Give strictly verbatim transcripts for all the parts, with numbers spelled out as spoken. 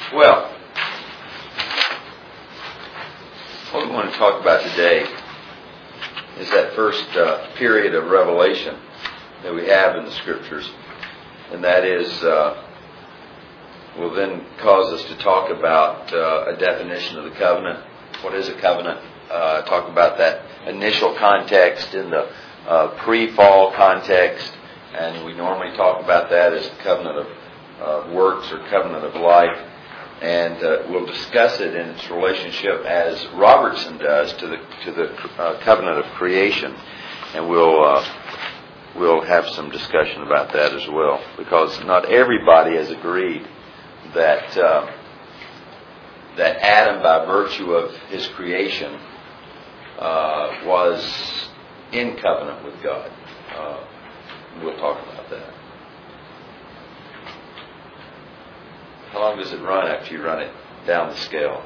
Well, what we want to talk about today is that first uh, period of revelation that we have in the Scriptures, and that is uh, will then cause us to talk about uh, a definition of the covenant. What is a covenant? Uh, talk about that initial context in the uh, pre-fall context, and we normally talk about that as the covenant of uh, works or covenant of life. And uh, we'll discuss it in its relationship, as Robertson does, to the to the uh, covenant of creation, and we'll uh, we'll have some discussion about that as well, because not everybody has agreed that uh, that Adam, by virtue of his creation, uh, was in covenant with God. Uh, we'll talk about that. How long does it run after you run it down the scale?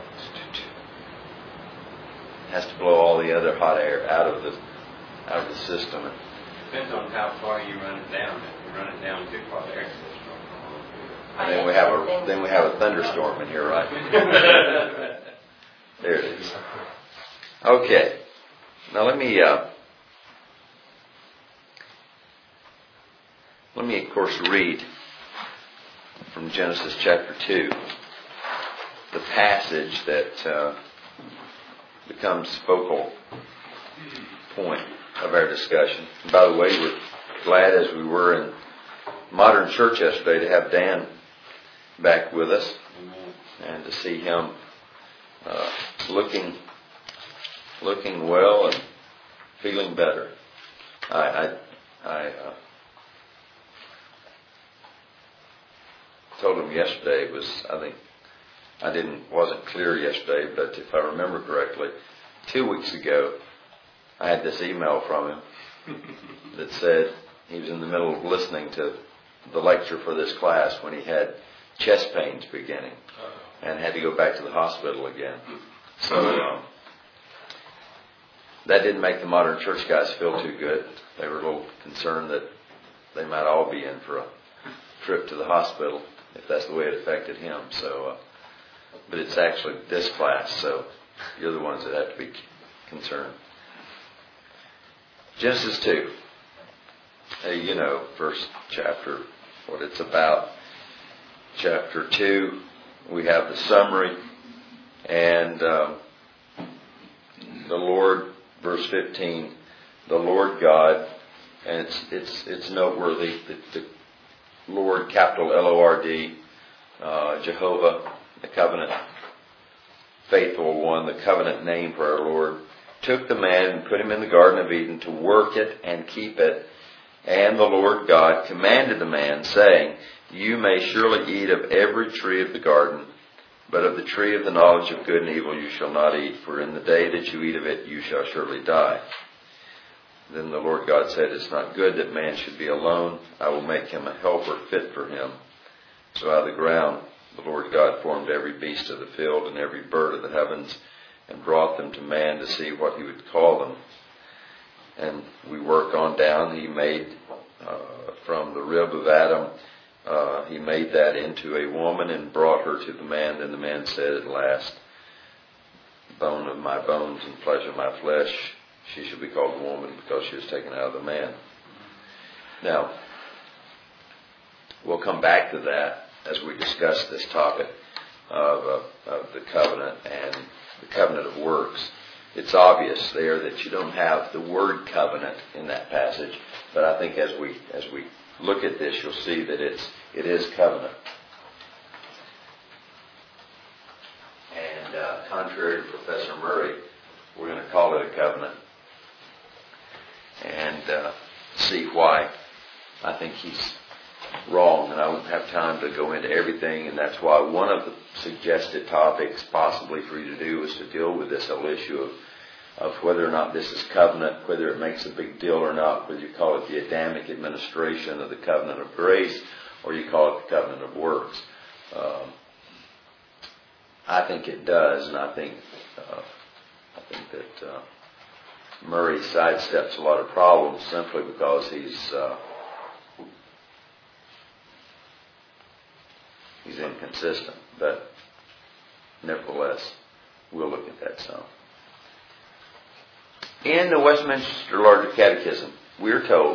It has to blow all the other hot air out of the out of the system. Depends on how far you run it down. If you run it down too far, the air system will come on through. And then we have a then we have a thunderstorm in here, right? There it is. Okay. Now let me uh, let me of course read from Genesis chapter two, the passage that uh, becomes focal point of our discussion. And by the way, we're glad, as we were in Modern Church yesterday, to have Dan back with us. Amen. And to see him uh, looking looking well and feeling better. I I, I uh, told him yesterday, it was, I think, I didn't, wasn't clear yesterday, but if I remember correctly, two weeks ago, I had this email from him that said he was in the middle of listening to the lecture for this class when he had chest pains beginning and had to go back to the hospital again. So um, that didn't make the Modern Church guys feel too good. They were a little concerned that they might all be in for a trip to the hospital, if that's the way it affected him. So, uh, but it's actually this class, so you're the ones that have to be concerned. Genesis two. Hey, you know, first chapter, what it's about. Chapter two, we have the summary, and um, the Lord, verse fifteen, the Lord God, and it's it's it's noteworthy that the Lord, capital L O R D, uh, Jehovah, the covenant faithful one, the covenant name for our Lord, took the man and put him in the Garden of Eden to work it and keep it. And the Lord God commanded the man, saying, you may surely eat of every tree of the garden, but of the tree of the knowledge of good and evil you shall not eat, for in the day that you eat of it you shall surely die. Then the Lord God said, it's not good that man should be alone. I will make him a helper fit for him. So out of the ground the Lord God formed every beast of the field and every bird of the heavens, and brought them to man to see what he would call them. And we work on down. He made uh, from the rib of Adam, uh, he made that into a woman and brought her to the man. And the man said, at last, bone of my bones and flesh of my flesh, she shall be called woman, because she was taken out of the man. Now, we'll come back to that as we discuss this topic of, uh, of the covenant and the covenant of works. It's obvious there that you don't have the word covenant in that passage, but I think as we as we look at this, you'll see that it's it is covenant. And uh, contrary to Professor Murray, we're going to call it a covenant, and uh, see why I think he's wrong. And I won't have time to go into everything, and that's why one of the suggested topics possibly for you to do is to deal with this whole issue of, of whether or not this is covenant, whether it makes a big deal or not, whether you call it the Adamic administration of the covenant of grace, or you call it the covenant of works. Um, I think it does, and I think uh, I think that uh, Murray sidesteps a lot of problems simply because he's uh, he's inconsistent. But nevertheless, we'll look at that some. In the Westminster Larger Catechism, we're told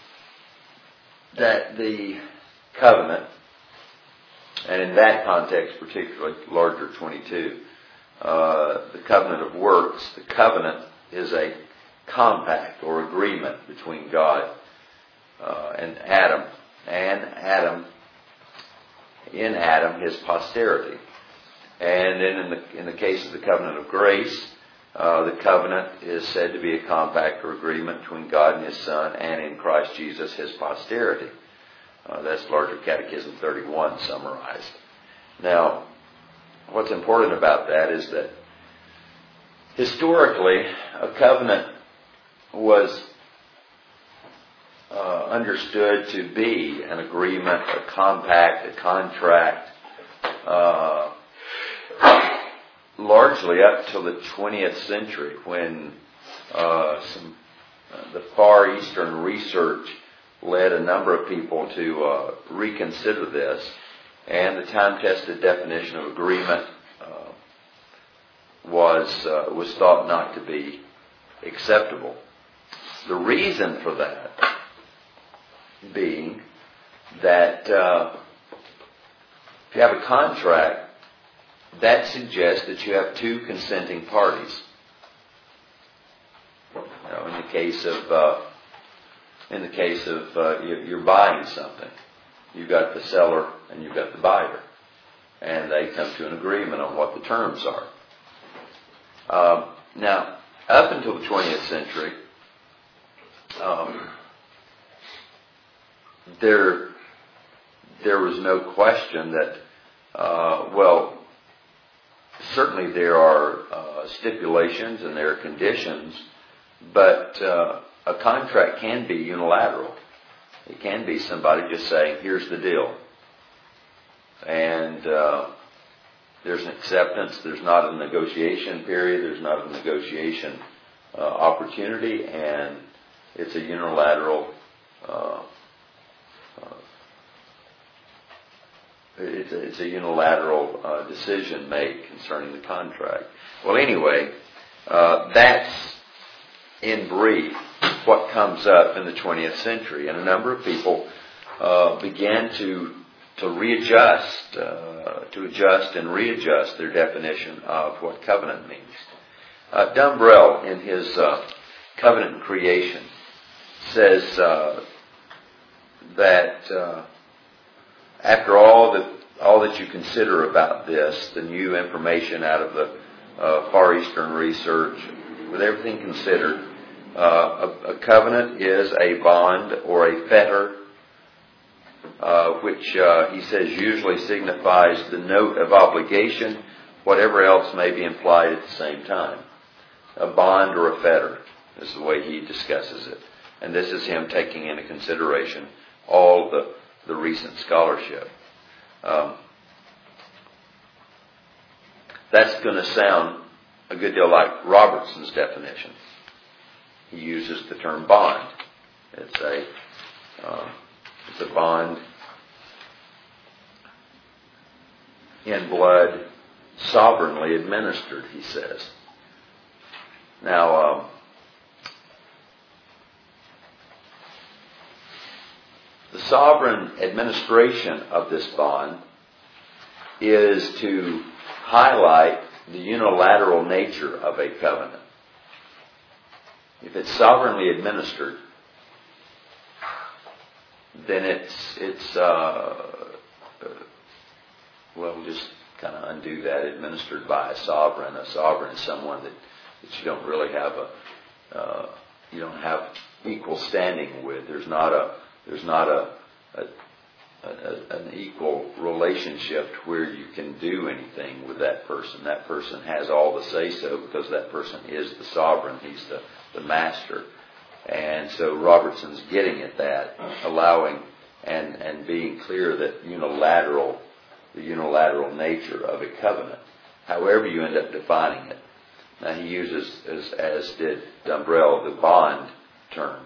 that the covenant, and in that context particularly, larger twenty-two, uh, the covenant of works, the covenant is a compact or agreement between God uh, and Adam, and Adam, in Adam, his posterity. And then in the, in the case of the covenant of grace, uh, the covenant is said to be a compact or agreement between God and His Son, and in Christ Jesus, His posterity. Uh, that's Larger Catechism thirty-one summarized. Now, what's important about that is that historically, a covenant was uh, understood to be an agreement, a compact, a contract, uh, largely up till the twentieth century, when uh, some uh, the Far Eastern research led a number of people to uh, reconsider this, and the time-tested definition of agreement uh, was uh, was thought not to be acceptable. The reason for that being that uh, if you have a contract, that suggests that you have two consenting parties. You know, in the case of uh, in the case of uh, you're buying something, you've got the seller and you've got the buyer, and they come to an agreement on what the terms are. Um, now, up until the twentieth century, um, there there was no question that uh, well. Certainly there are uh, stipulations and there are conditions, but uh, a contract can be unilateral. It can be somebody just saying, here's the deal. And uh, there's an acceptance. There's not a negotiation period. There's not a negotiation uh, opportunity. And it's a unilateral uh, uh, It's a, it's a unilateral uh, decision made concerning the contract. Well, anyway, uh, that's in brief what comes up in the twentieth century, and a number of people uh, began to to readjust, uh, to adjust and readjust their definition of what covenant means. Uh, Dumbrell, in his uh, Covenant and Creation, says uh, that. Uh, After all that all that you consider about this, the new information out of the uh, Far Eastern research, with everything considered, uh, a, a covenant is a bond or a fetter, uh, which uh, he says usually signifies the note of obligation, whatever else may be implied at the same time. A bond or a fetter is the way he discusses it, and this is him taking into consideration all the the recent scholarship. Um, that's going to sound a good deal like Robertson's definition. He uses the term bond. It's a uh, it's a bond in blood, sovereignly administered, he says. Now, um, the sovereign administration of this bond is to highlight the unilateral nature of a covenant. If it's sovereignly administered, then it's it's uh, uh, well, just kind of undo that. Administered by a sovereign. A sovereign is someone that, that you don't really have a uh, you don't have equal standing with. There's not a There's not a, a, a an equal relationship where you can do anything with that person. That person has all the say-so because that person is the sovereign. He's the, the master. And so Robertson's getting at that, allowing and, and being clear that unilateral, the unilateral nature of a covenant, however you end up defining it. Now he uses, as, as did Dumbrell, the bond term.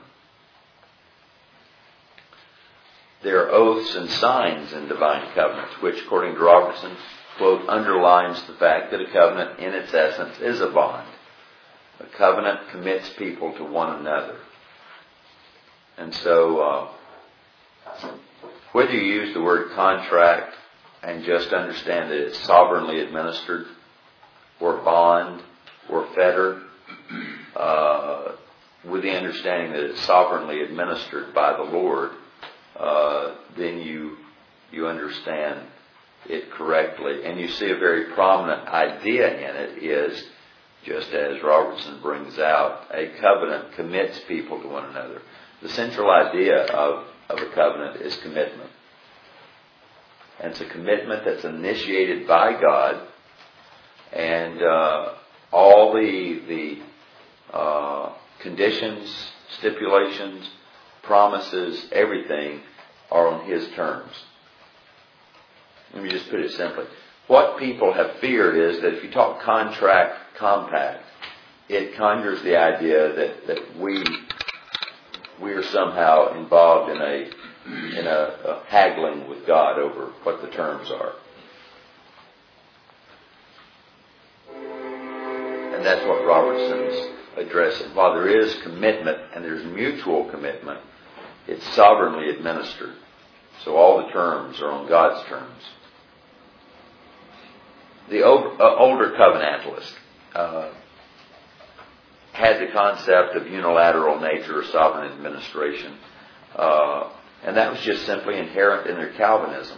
There are oaths and signs in divine covenants, which, according to Robertson, quote, underlines the fact that a covenant in its essence is a bond. A covenant commits people to one another. And so, uh, whether you use the word contract and just understand that it's sovereignly administered, or bond, or fetter, uh, with the understanding that it's sovereignly administered by the Lord, uh, then you you understand it correctly. And you see a very prominent idea in it is, just as Robertson brings out, a covenant commits people to one another. The central idea of, of a covenant is commitment. And it's a commitment that's initiated by God, and uh, all the the uh, conditions, stipulations, promises, everything are on His terms. Let me just put it simply. What people have feared is that if you talk contract, compact, it conjures the idea that, that we we are somehow involved in a in a, a haggling with God over what the terms are. And that's what Robertson's addressing. While there is commitment and there's mutual commitment, it's sovereignly administered. So all the terms are on God's terms. The older, uh, older covenantalist uh, had the concept of unilateral nature or sovereign administration. Uh, and that was just simply inherent in their Calvinism.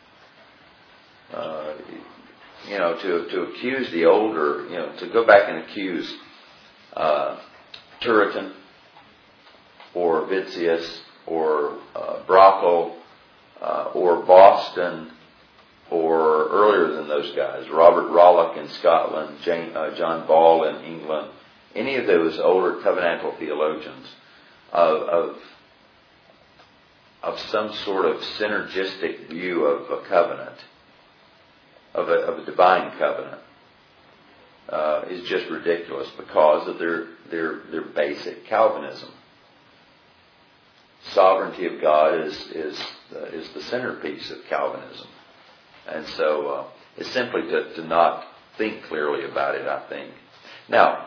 Uh, you know, to, to accuse the older, you know, to go back and accuse uh, Turretin or Vitzius or uh, Brockel uh, or Boston, or earlier than those guys, Robert Rollock in Scotland, Jane, uh, John Ball in England, any of those older covenantal theologians of, of, of some sort of synergistic view of a covenant, of a, of a divine covenant, uh, is just ridiculous because of their, their, their basic Calvinism. Sovereignty of God is, is, uh, is the centerpiece of Calvinism. And so uh, it's simply to, to not think clearly about it, I think. Now,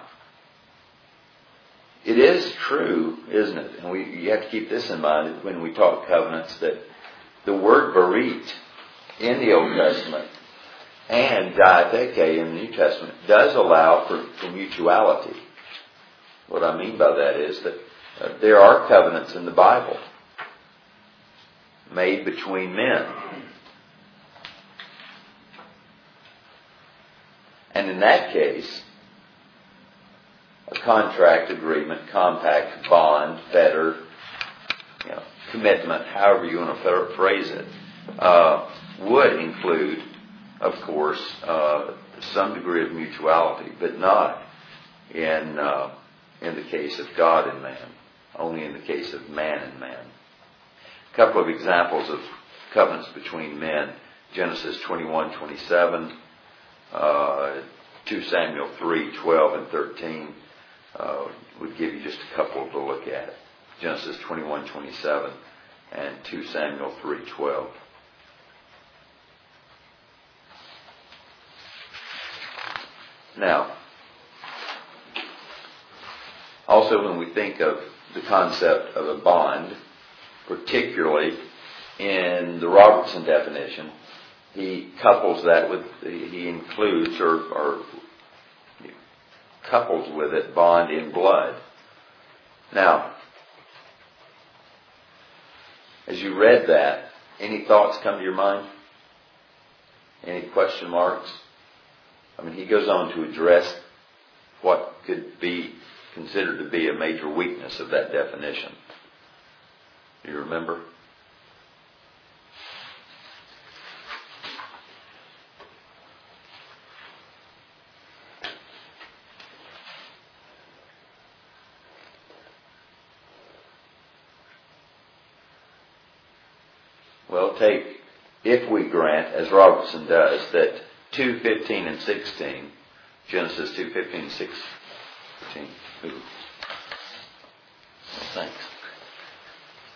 it is true, isn't it? And we you have to keep this in mind when we talk covenants, that the word berit in the Old Testament and diatheke in the New Testament does allow for, for mutuality. What I mean by that is that uh, there are covenants in the Bible made between men. And in that case, a contract, agreement, compact, bond, fetter, you know, commitment, however you want to phrase it, uh, would include, of course, uh, some degree of mutuality, but not in uh, in the case of God and man, only in the case of man and man. A couple of examples of covenants between men: Genesis twenty-one twenty-seven. Uh, two Samuel three twelve and thirteen uh, would give you just a couple to look at. Genesis twenty-one twenty-seven and two Samuel three twelve. Now, also when we think of the concept of a bond, particularly in the Robertson definition, he couples that with, he includes or, or couples with it bond in blood. Now, as you read that, any thoughts come to your mind? Any question marks? I mean, he goes on to address what could be considered to be a major weakness of that definition. Do you remember? Well, take, if we grant, as Robertson does, that two fifteen and sixteen, Genesis two fifteen and sixteen, ooh, thanks.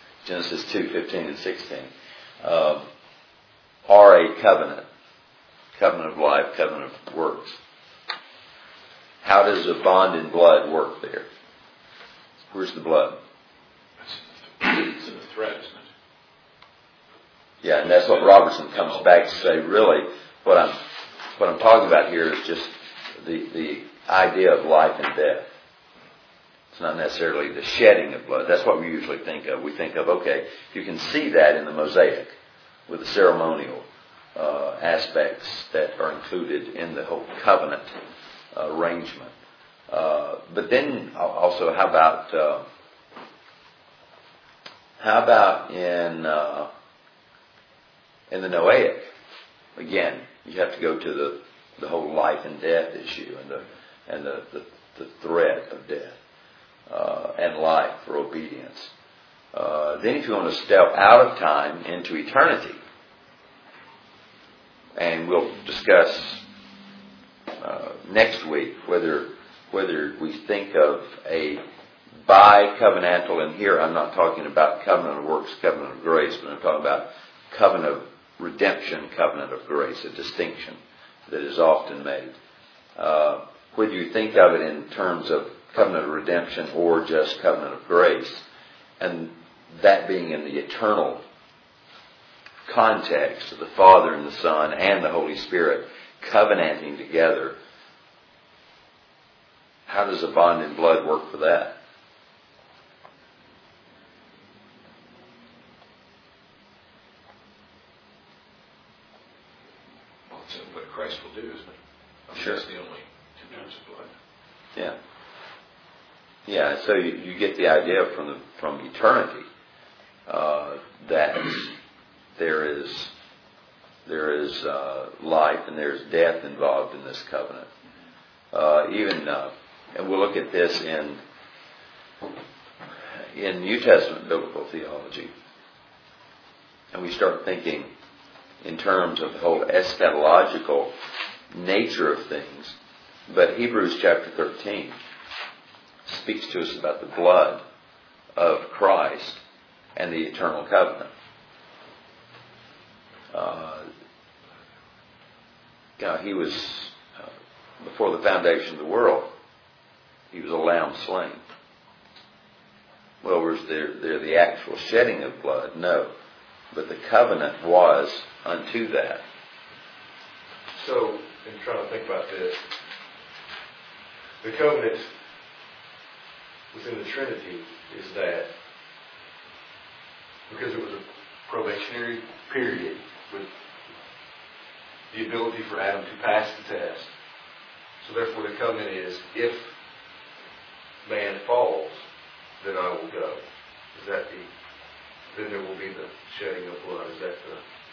Genesis two fifteen and sixteen, um, are a covenant, covenant of life, covenant of works. How does a bond in blood work there? Where's the blood? It's in the thread, isn't it? Yeah, and that's what Robertson comes back to say. Really, what I'm what I'm talking about here is just the the idea of life and death. It's not necessarily the shedding of blood. That's what we usually think of. We think of, okay, you can see that in the Mosaic with the ceremonial uh, aspects that are included in the whole covenant uh, arrangement. Uh, but then also, how about uh, how about in uh, in the Noahic? Again, you have to go to the the whole life and death issue and the and the, the, the threat of death uh, and life for obedience. Uh, then if you want to step out of time into eternity, and we'll discuss uh, next week whether whether we think of a bi-covenantal, and here I'm not talking about covenant of works, covenant of grace, but I'm talking about covenant of redemption, covenant of grace, a distinction that is often made. Uh, whether you think of it in terms of covenant of redemption or just covenant of grace, and that being in the eternal context of the Father and the Son and the Holy Spirit covenanting together, how does a bond in blood work for that? Well, it's what Christ will do, isn't it? I mean, Sure. That's the only difference of blood. Yeah. Yeah, so you, you get the idea from the, from eternity uh, that there is there is uh, life and there's death involved in this covenant. Uh, even uh, and we'll look at this in in New Testament biblical theology, and we start thinking in terms of the whole eschatological nature of things. But Hebrews chapter thirteen speaks to us about the blood of Christ and the eternal covenant. Uh, you know, he was, uh, before the foundation of the world, he was a lamb slain. Well, was there, there the actual shedding of blood? No. But the covenant was unto that. So, in trying to think about this, the covenant within the Trinity is that because it was a probationary period with the ability for Adam to pass the test. So therefore the covenant is, if man falls, then I will go. Is that the, then there will be the shedding of blood. Is that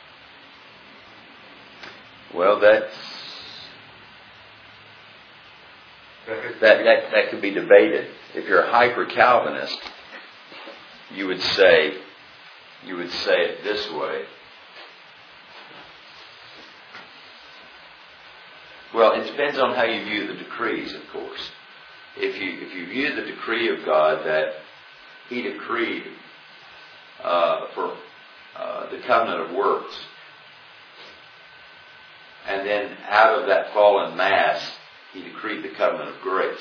the... Well, that's That, that that could be debated. If you're a hyper-Calvinist, you would say you would say it this way. Well, it depends on how you view the decrees, of course. If you if you view the decree of God that He decreed uh, for uh, the covenant of works, and then out of that fallen mass, He decreed the covenant of grace.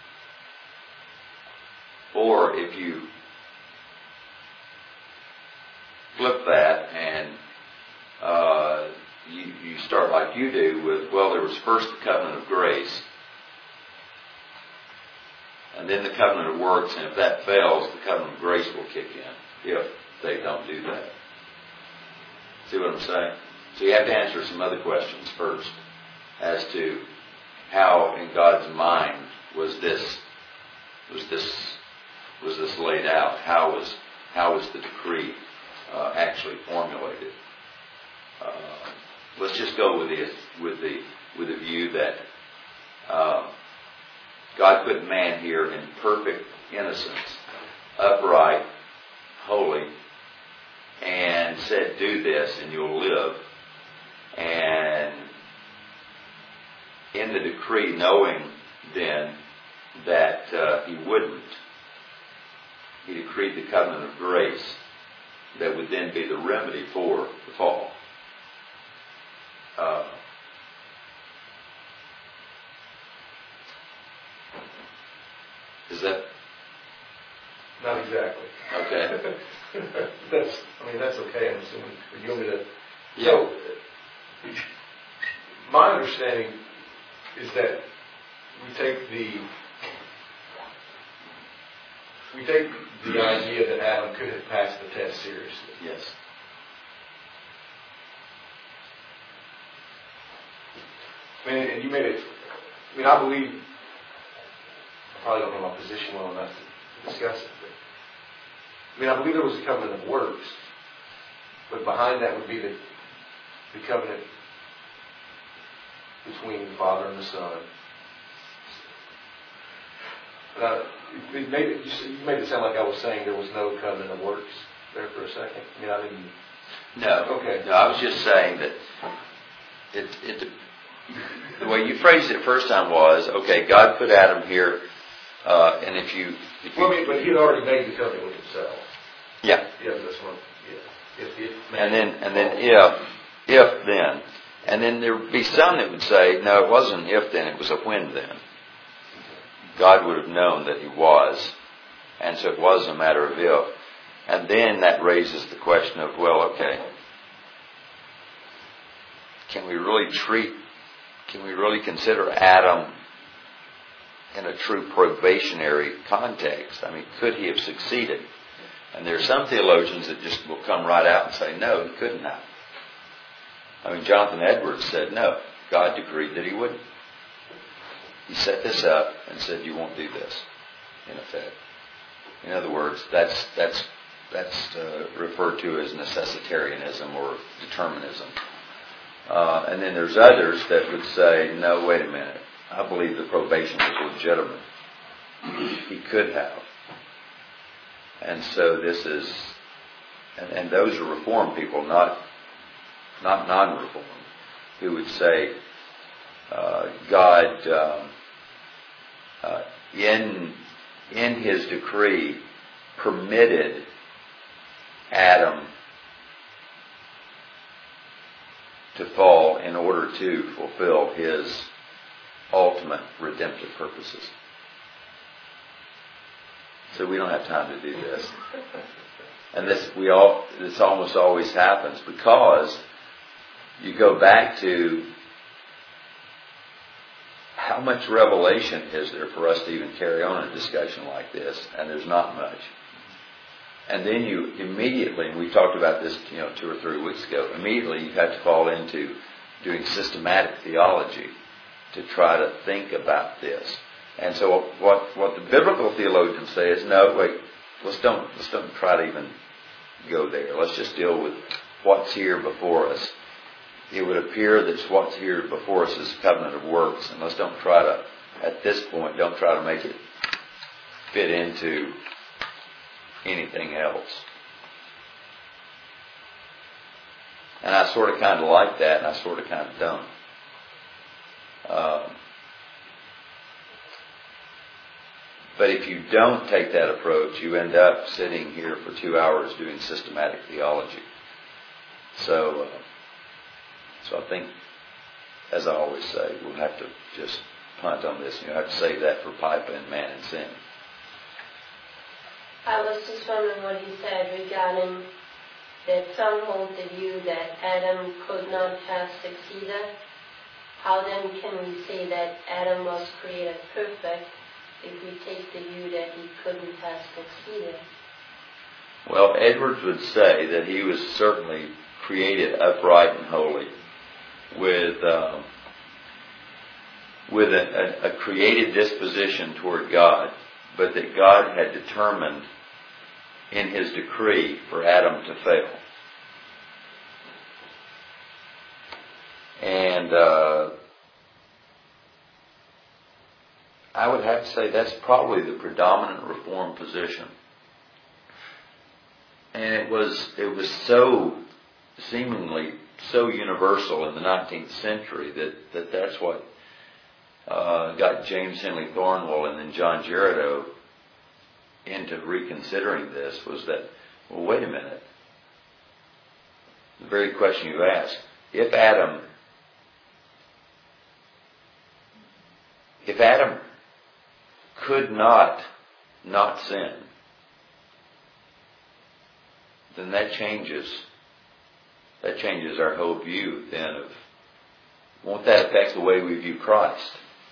Or if you flip that and uh, you, you start like you do with, well, there was first the covenant of grace, and then the covenant of works, and if that fails, the covenant of grace will kick in if they don't do that. See what I'm saying? So you have to answer some other questions first as to how in God's mind was this was this was this laid out? How was how was the decree uh, actually formulated? Uh, let's just go with the with the with the view that uh, God put man here in perfect innocence, upright, holy, and said, "Do this, and you'll live." And in the decree, knowing then that uh, he wouldn't, he decreed the covenant of grace that would then be the remedy for the fall. Uh, Is that Not exactly. okay? That's, I mean, that's okay, I'm assuming. But you want me to? Yeah. So, my understanding is that we take the, we take the idea that Adam could have passed the test seriously. Yes. I mean, and you made it, I mean, I believe, I probably don't know my position well enough to discuss it, but, I mean, I believe there was a covenant of works, but behind that would be the, the covenant between the Father and the Son. But I, it made it, you made it sound like I was saying there was no covenant of works there for a second. I mean, I didn't. No. Okay. No, I was just saying that it, it, the way you phrased it first time was, okay, God put Adam here, uh, and if you... If you well, I mean, but he had already made the covenant with himself. Yeah. Yeah, that's one. Yeah. If, if And then, and then if, if then. And then there would be some that would say, no, it wasn't if then, it was a when then. God would have known that he was, and so it was a matter of if. And then that raises the question of, well, okay, can we really treat, can we really consider Adam in a true probationary context? I mean, could he have succeeded? And there are some theologians that just will come right out and say, no, he couldn't have. I mean, Jonathan Edwards said, no, God decreed that he wouldn't. He set this up and said, you won't do this, in effect. In other words, that's that's that's uh, referred to as necessitarianism or determinism. Uh, and then there's others that would say, no, wait a minute. I believe the probation was legitimate. He could have. And so this is, and, and those are Reformed people, not not non-Reformed, who would say uh, God, um, uh, in in His decree, permitted Adam to fall in order to fulfill His ultimate redemptive purposes. So we don't have time to do this. And this we all this almost always happens because you go back to how much revelation is there for us to even carry on a discussion like this, and there's not much. And then you immediately, and we talked about this, you know, two or three weeks ago, immediately you have to fall into doing systematic theology to try to think about this. And so what what the biblical theologians say is, no, wait, let's don't let's don't try to even go there. Let's just deal with what's here before us. It would appear that what's here before us is a covenant of works, and let's don't try to, at this point, don't try to make it fit into anything else. And I sort of kind of like that, and I sort of kind of don't. Um, but if you don't take that approach, you end up sitting here for two hours doing systematic theology. So, uh, so I think, as I always say, we'll have to just punt on this. You'll have to save that for Piper and Man and Sin. I was just wondering what he said regarding that some hold the view that Adam could not have succeeded. How then can we say that Adam was created perfect if we take the view that he couldn't have succeeded? Well, Edwards would say that he was certainly created upright and holy, with uh, with a, a, a created disposition toward God, but that God had determined in His decree for Adam to fail. And uh, I would have to say that's probably the predominant Reformed position. And it was it was so seemingly so universal in the nineteenth century that, that that's what uh, got James Henley Thornwell and then John Girardeau into reconsidering this, was that, well, wait a minute. The very question you asked, if Adam, if Adam could not not sin, then that changes, that changes our whole view then of, won't that affect the way we view Christ?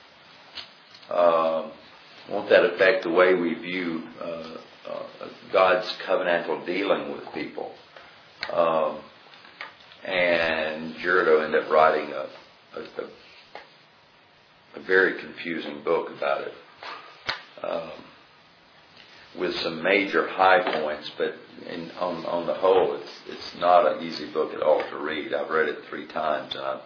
Uh, won't that affect the way we view uh, uh, God's covenantal dealing with people? Um, and Girardeau ended up writing a, a, a, a very confusing book about it, um, with some major high points, but in, on, on the whole, it's it's not an easy book at all to read. I've read it three times, and I,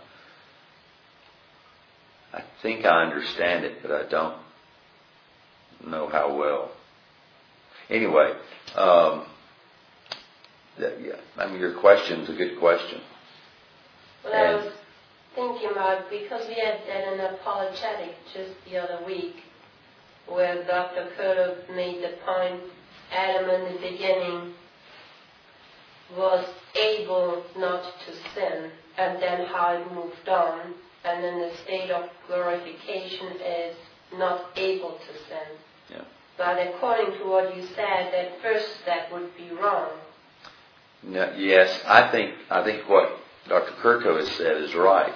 I think I understand it, but I don't know how well. Anyway, um, that, yeah, I mean, your question's a good question. Well, I was thinking about, because we had done an apologetic just the other week, where Doctor Curto made the point, Adam in the beginning was able not to sin, and then how it moved on, and then the state of glorification is not able to sin. Yeah. But according to what you said, at first that would be wrong. No, yes, I think I think what Doctor Curto has said is right,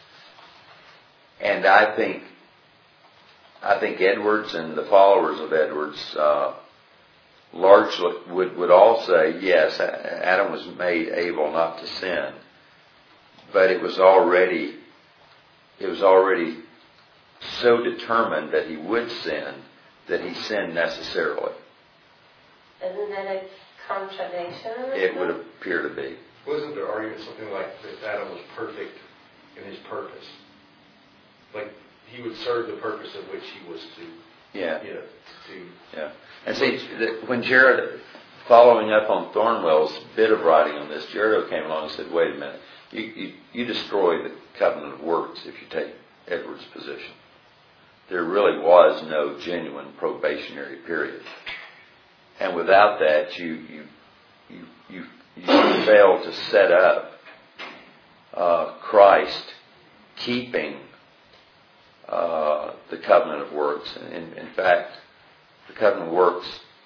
and I think I think Edwards and the followers of Edwards uh, largely would would all say yes, Adam was made able not to sin, but it was already it was already so determined that he would sin that he sinned necessarily. Isn't that a contradiction? It would appear to be. Wasn't there argument something like that Adam was perfect in his purpose? Like he would serve the purpose of which he was to, Yeah. you know, to. Yeah. And see, when Jared, following up on Thornwell's bit of writing on this, Jared came along and said, wait a minute, you, you, you destroy the covenant of works if you take Edwards' position. There really was no genuine probationary period. And without that, you you you you, you fail to set up uh, Christ keeping uh, the covenant of works. And in, in fact, the covenant of works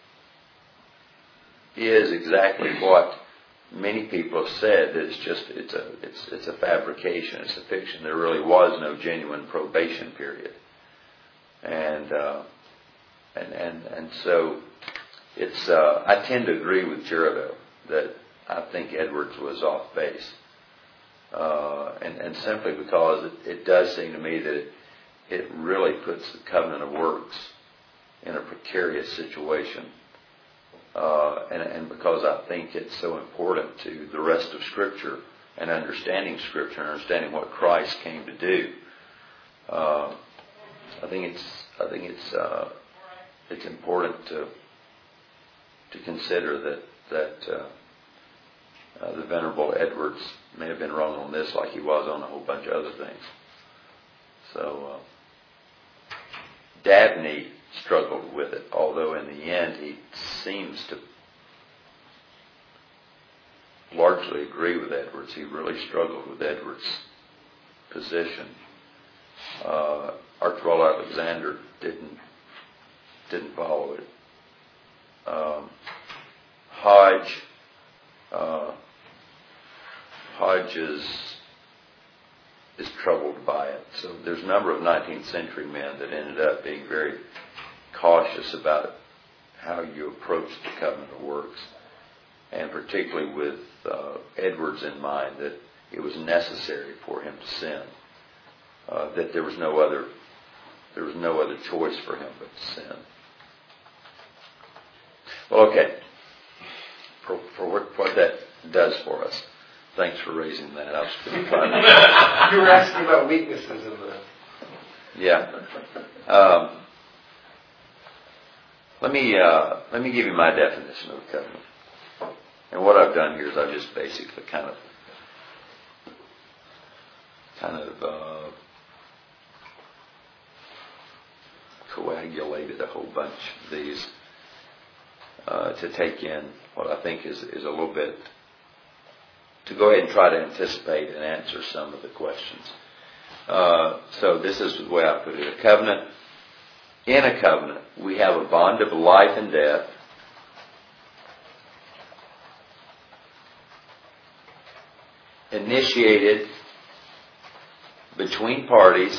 is exactly what many people have said. That it's just it's a it's it's a fabrication. It's a fiction. There really was no genuine probation period. And uh, and and and so. It's. Uh, I tend to agree with Girardeau that I think Edwards was off base, uh, and and simply because it, it does seem to me that it, it really puts the covenant of works in a precarious situation, uh, and and because I think it's so important to the rest of Scripture and understanding Scripture and understanding what Christ came to do. Uh, I think it's. I think it's. Uh, it's important to. to consider that that uh, uh, the Venerable Edwards may have been wrong on this like he was on a whole bunch of other things. So uh, Dabney struggled with it, although in the end he seems to largely agree with Edwards. He really struggled with Edwards' position. Uh, Archibald Alexander didn't didn't follow it. Um, Hodge, uh, Hodge is, is troubled by it. So there's a number of nineteenth century men that ended up being very cautious about how you approach the covenant of works, and particularly with uh, Edwards in mind, that it was necessary for him to sin, uh, that there was no other there was no other choice for him but to sin. Well, okay. For, for what, what that does for us. Thanks for raising that. I was going to try to... You were asking about weaknesses in the... Yeah. Um, let me uh, let me give you my definition of a covenant. And what I've done here is I've just basically kind of kind of uh, coagulated a whole bunch of these. Uh, to take in what I think is, is a little bit, to go ahead and try to anticipate and answer some of the questions. Uh, so this is the way I put it. A covenant in a covenant, we have a bond of life and death. Initiated between parties,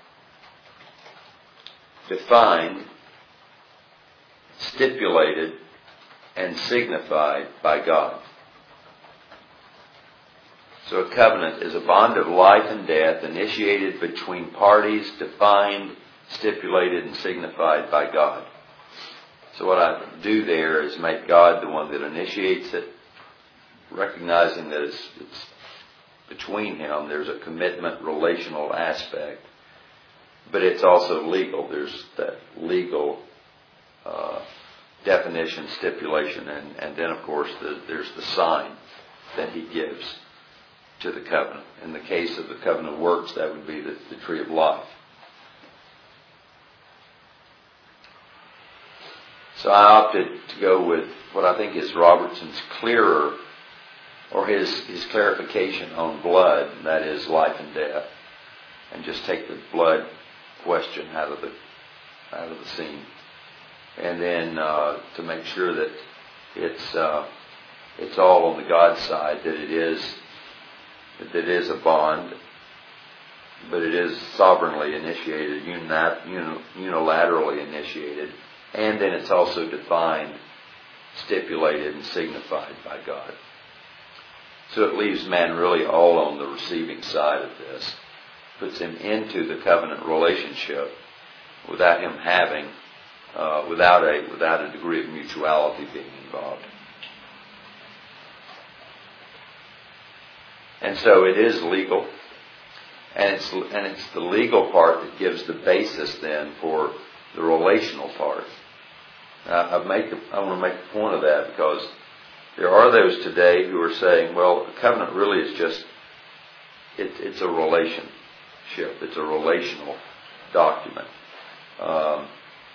defined, stipulated, and signified by God. So a covenant is a bond of life and death initiated between parties, defined, stipulated, and signified by God. So what I do there is make God the one that initiates it, recognizing that it's, it's between Him. There's a commitment, relational aspect. But it's also legal. There's that legal uh, definition, stipulation, and, and then, of course, the, there's the sign that He gives to the covenant. In the case of the covenant works, that would be the, the tree of life. So I opted to go with what I think is Robertson's clearer, or his, his clarification on blood, and that is life and death, and just take the blood question out of the out of the scene, and then uh, to make sure that it's uh, it's all on the God side, that it is that it is a bond, but it is sovereignly initiated, unilaterally initiated, and then it's also defined, stipulated, and signified by God. So it leaves man really all on the receiving side of this. Puts him into the covenant relationship without him having, uh, without a without a degree of mutuality being involved. And so it is legal, and it's and it's the legal part that gives the basis then for the relational part. Now, I make a, I want to make a point of that because there are those today who are saying, well, a covenant really is just it, it's a relationship. It's a relational document. Um,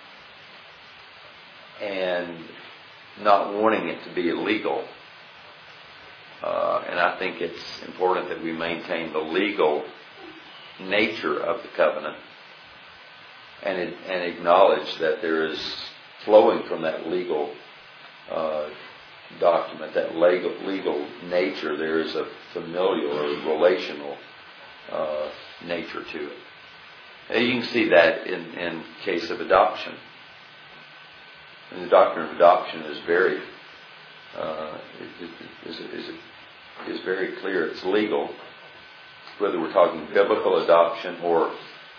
and not wanting it to be illegal. Uh, and I think it's important that we maintain the legal nature of the covenant and, it, and acknowledge that there is flowing from that legal uh, document, that legal, legal nature, there is a familial or relational uh, nature to it. And you can see that in, in case of adoption. And the doctrine of adoption is very uh, is, is, is very clear. It's legal, whether we're talking biblical adoption or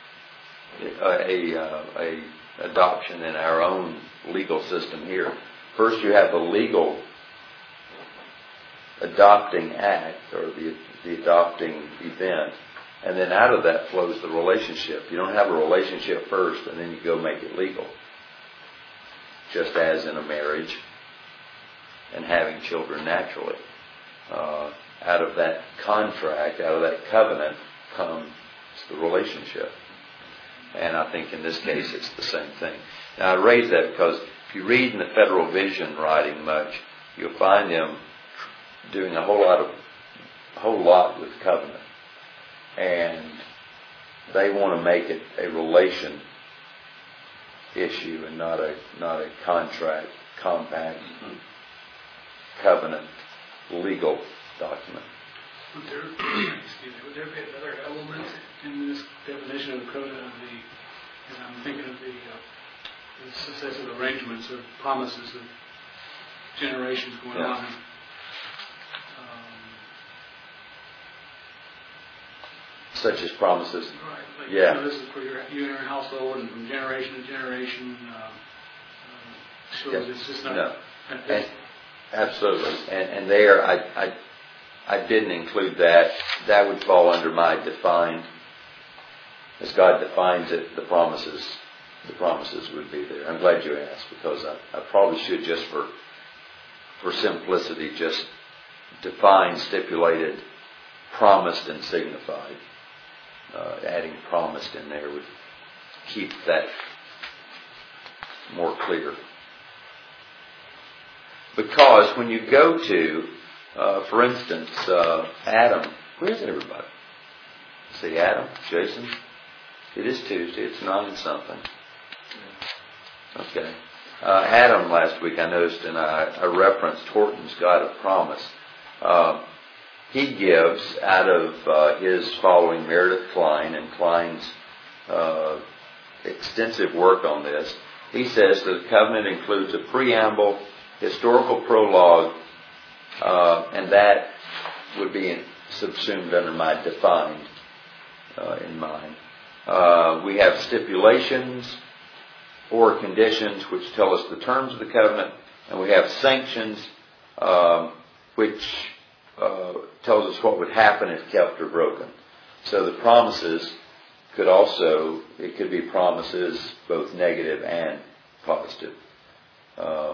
a, a, a adoption in our own legal system here. First, you have the legal adopting act or the the adopting event, and then out of that flows the relationship. You don't have a relationship first and then you go make it legal. Just as in a marriage and having children naturally. Uh, out of that contract, out of that covenant comes the relationship. And I think in this case it's the same thing. Now I raise that because if you read in the Federal Vision writing much, you'll find them doing a whole lot of a whole lot with covenant. And they want to make it a relation issue and not a not a contract, compact, mm-hmm. covenant, legal document. Would there, excuse me, would there be another element in this definition of the covenant of the, and I'm thinking of the, uh, the successive arrangements of promises of generations going yeah. on? Such as promises. Right. Like, yeah. You know, this is for your, you and your household, and from generation to generation. Uh, uh, shows yeah. It's just not. No. And, absolutely. And, and there, I, I, I didn't include that. That would fall under my defined. As God defines it, the promises, the promises would be there. I'm glad you asked because I, I probably should just for, for simplicity, just define, stipulated, promised, and signified. Uh, adding promised in there would keep that more clear. Because when you go to, uh, for instance, uh, Adam, where's everybody? See, Adam, Jason, it is Tuesday, it's nine something. Okay. Uh, Adam last week I noticed, and I, I referenced Horton's God of Promise. Uh, he gives out of uh, his following Meredith Klein and Klein's uh, extensive work on this. He says that the covenant includes a preamble, historical prologue, uh, and that would be subsumed under my defined uh, in mind. Uh, we have stipulations or conditions which tell us the terms of the covenant, and we have sanctions um, which uh, tells us what would happen if kept or broken. So the promises could also, it could be promises both negative and positive. Uh,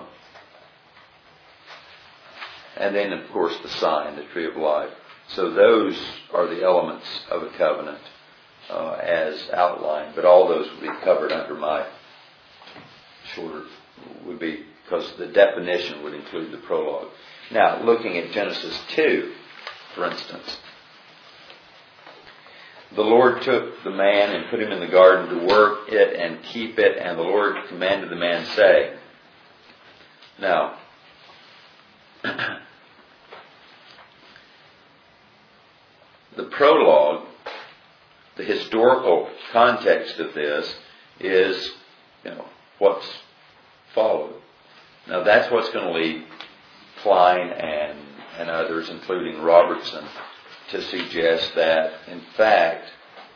and then, of course, the sign, the tree of life. So those are the elements of a covenant uh, as outlined, but all those would be covered under my shorter, would be, because the definition would include the prologue. Now, looking at Genesis two, for instance, the Lord took the man and put him in the garden to work it and keep it, and the Lord commanded the man, saying. Now, the prologue, the historical context of this is, you know, what's followed. Now that's what's going to lead Klein and, and others, including Robertson, to suggest that, in fact,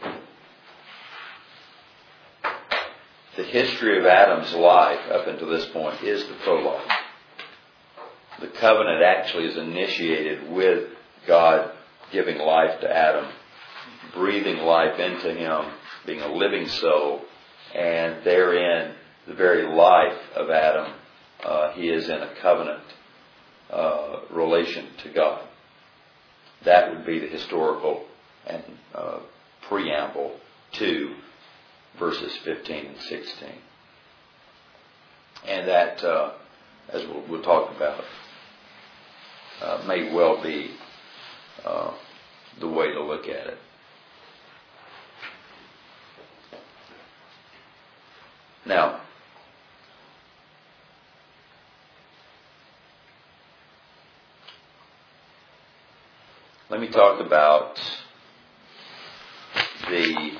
the history of Adam's life up until this point is the prologue. The covenant actually is initiated with God giving life to Adam, breathing life into him, being a living soul, and therein, the very life of Adam, uh, he is in a covenant uh, relation to God. That would be the historical and uh, preamble to verses fifteen and sixteen. And that, uh, as we'll, we'll talk about, uh, may well be uh, the way to look at it. Now, let me talk about the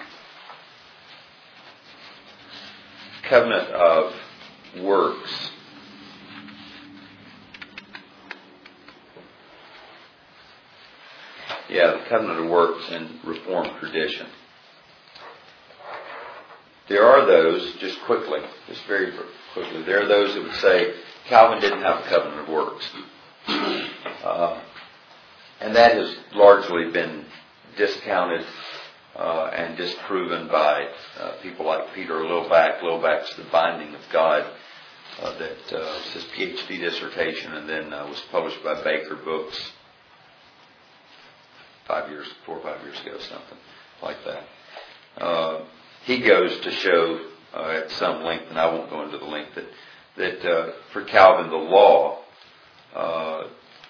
covenant of works. Yeah, the covenant of works in Reformed tradition. There are those, just quickly, just very quickly, there are those that would say Calvin didn't have a covenant of works. Uh, and that has largely been discounted uh, and disproven by uh, people like Peter Lilback. Lilback's The Binding of God, uh, that uh, was his PhD dissertation, and then uh, was published by Baker Books five years, four or five years ago, something like that. Uh, he goes to show uh, at some length, and I won't go into the length, that, that uh, for Calvin the law, uh,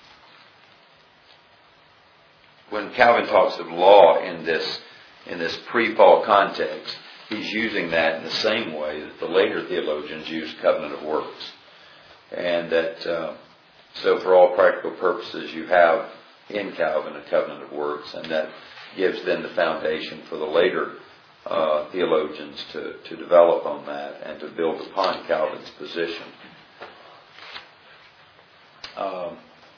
when Calvin talks of law in this in this pre-fall context, he's using that in the same way that the later theologians use covenant of works. And that, uh, so for all practical purposes, you have in Calvin a covenant of works, and that gives then the foundation for the later uh, theologians to, to develop on that and to build upon Calvin's position. Um,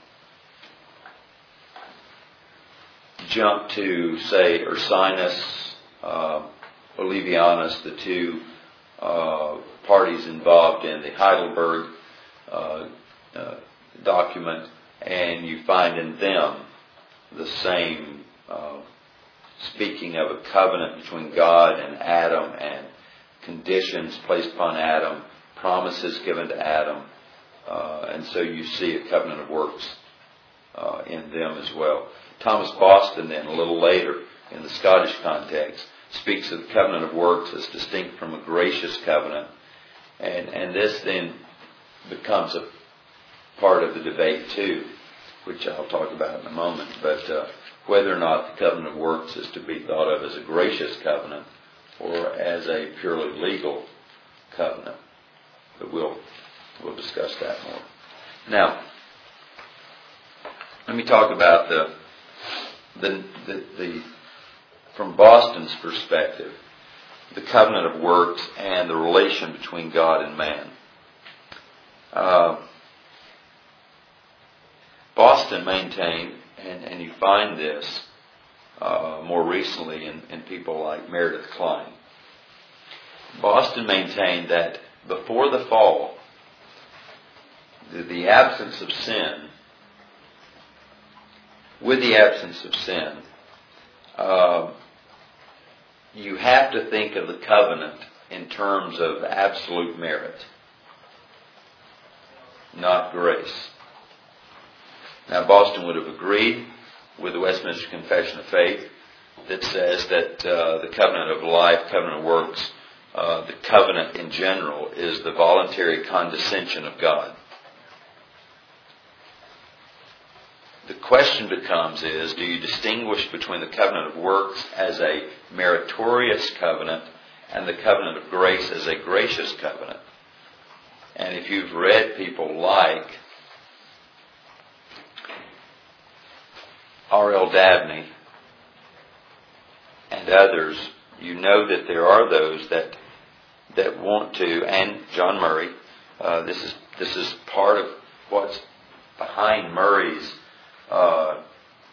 jump to, say, Ursinus, uh, Olevianus, the two uh, parties involved in the Heidelberg uh, uh, document, and you find in them the same uh, speaking of a covenant between God and Adam, and conditions placed upon Adam, promises given to Adam, uh, and so you see a covenant of works uh, in them as well. Thomas Boston then, a little later, in the Scottish context, speaks of the covenant of works as distinct from a gracious covenant, and, and this then becomes a part of the debate too, which I'll talk about in a moment, but uh, whether or not the covenant of works is to be thought of as a gracious covenant or as a purely legal covenant. But we'll we'll discuss that more. Now, let me talk about the the the, the from Boston's perspective, the covenant of works and the relation between God and man. Uh, Boston maintained, and, and you find this uh, more recently in, in people like Meredith Kline. Boston maintained that before the fall, the, the absence of sin, with the absence of sin, uh, you have to think of the covenant in terms of absolute merit, not grace. Now, Boston would have agreed with the Westminster Confession of Faith that says that uh, the covenant of life, covenant of works, uh, the covenant in general is the voluntary condescension of God. The question becomes is, do you distinguish between the covenant of works as a meritorious covenant and the covenant of grace as a gracious covenant? And if you've read people like R L Dabney and others, you know that there are those that that want to, and John Murray, uh, this is this is part of what's behind Murray's uh,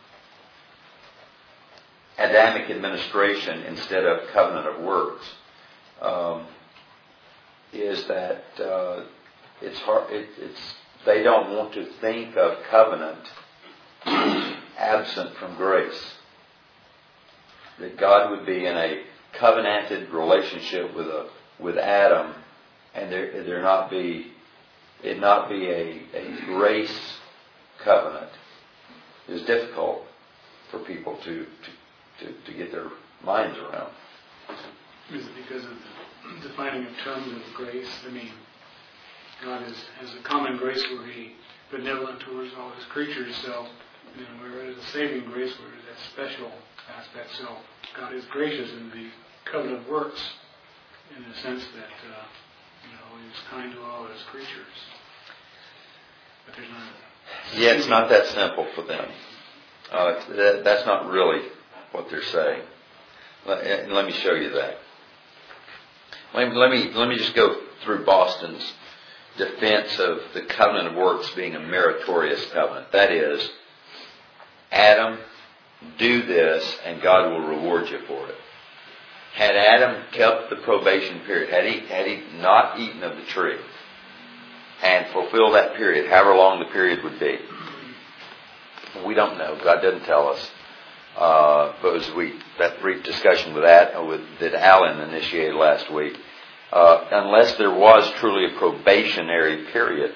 Adamic administration instead of covenant of works, um, is that uh, it's hard. It, it's they don't want to think of covenant absent from grace. That God would be in a covenanted relationship with a with Adam, and there there not be it not be a, a grace covenant is difficult for people to, to, to, to get their minds around. Is it because of the defining of terms of grace? I mean, God is, has a common grace where He benevolent towards all His creatures, so you know, whereas a saving grace where there's that special aspect. So God is gracious in the covenant of works, in the sense that uh, you know He's kind to all His creatures. But there's not. Yeah, it's not that simple for them. Uh, that, that's not really what they're saying. Let, let me show you that. Let, let me let me just go through Boston's defense of the covenant of works being a meritorious covenant. That is, Adam, do this and God will reward you for it. Had Adam kept the probation period, had he had he not eaten of the tree and fulfilled that period, however long the period would be, we don't know. God doesn't tell us. Uh, but as we that brief discussion with that with, that Alan initiated last week, uh, unless there was truly a probationary period,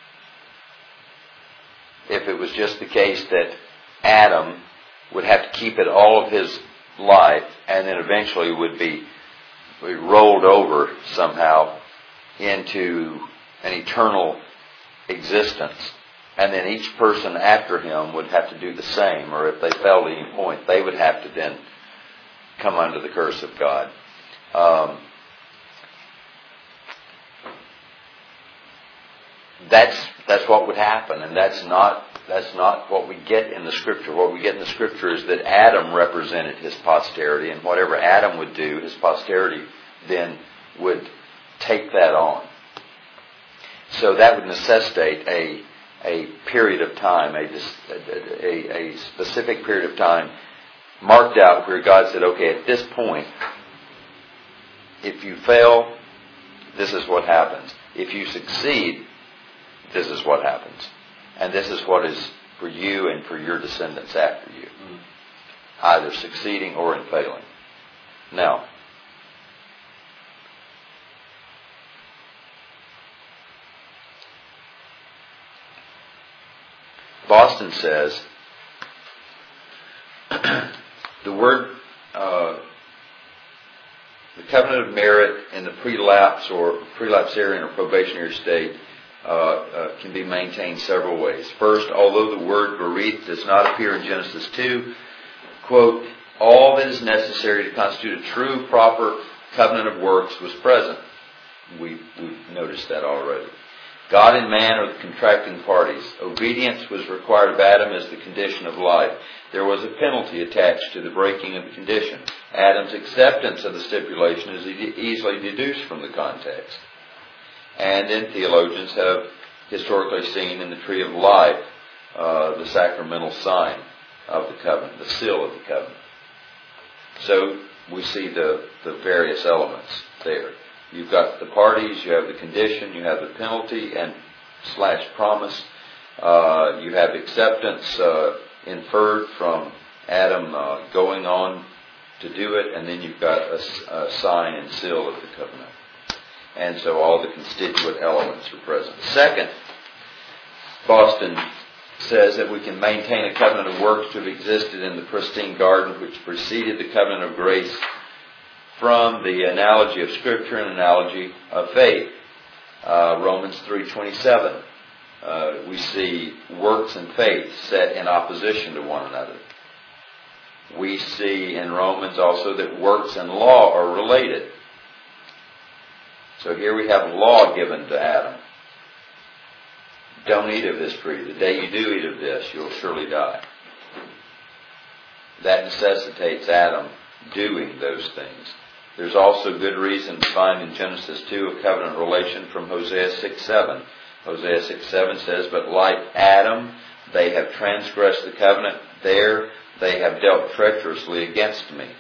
if it was just the case that Adam would have to keep it all of his life and then eventually would be, be rolled over somehow into an eternal existence, and then each person after him would have to do the same, or if they fell at any point, they would have to then come under the curse of God. Um, that's that's what would happen, and that's not that's not what we get in the Scripture. What we get in the Scripture is that Adam represented his posterity, and whatever Adam would do, his posterity then would take that on. So that would necessitate a a period of time, a, a, a specific period of time marked out where God said, okay, at this point, if you fail, this is what happens. If you succeed, this is what happens. And this is what is for you and for your descendants after you, either succeeding or in failing. Now, Boston says the word, uh, the covenant of merit in the prelapse or prelapsarian or probationary state uh, uh, can be maintained several ways. First, although the word berith does not appear in Genesis two, quote, all that is necessary to constitute a true, proper covenant of works was present. we, we've noticed that already. God and man are the contracting parties. Obedience was required of Adam as the condition of life. There was a penalty attached to the breaking of the condition. Adam's acceptance of the stipulation is e- easily deduced from the context. And then theologians have historically seen in the tree of life uh, the sacramental sign of the covenant, the seal of the covenant. So we see the, the various elements there. You've got the parties, you have the condition, you have the penalty and slash promise. Uh, you have acceptance uh, inferred from Adam uh, going on to do it, and then you've got a, a sign and seal of the covenant. And so all the constituent elements are present. Second, Boston says that we can maintain a covenant of works to have existed in the pristine garden which preceded the covenant of grace from the analogy of Scripture and analogy of faith. Uh, Romans three twenty-seven. Uh, we see works and faith set in opposition to one another. We see in Romans also that works and law are related. So here we have law given to Adam. Don't eat of this tree. The day you do eat of this, you'll surely die. That necessitates Adam doing those things. There's also good reason to find in Genesis two a covenant relation from Hosea six seven. Hosea six seven says, "But like Adam, they have transgressed the covenant. There they have dealt treacherously against me."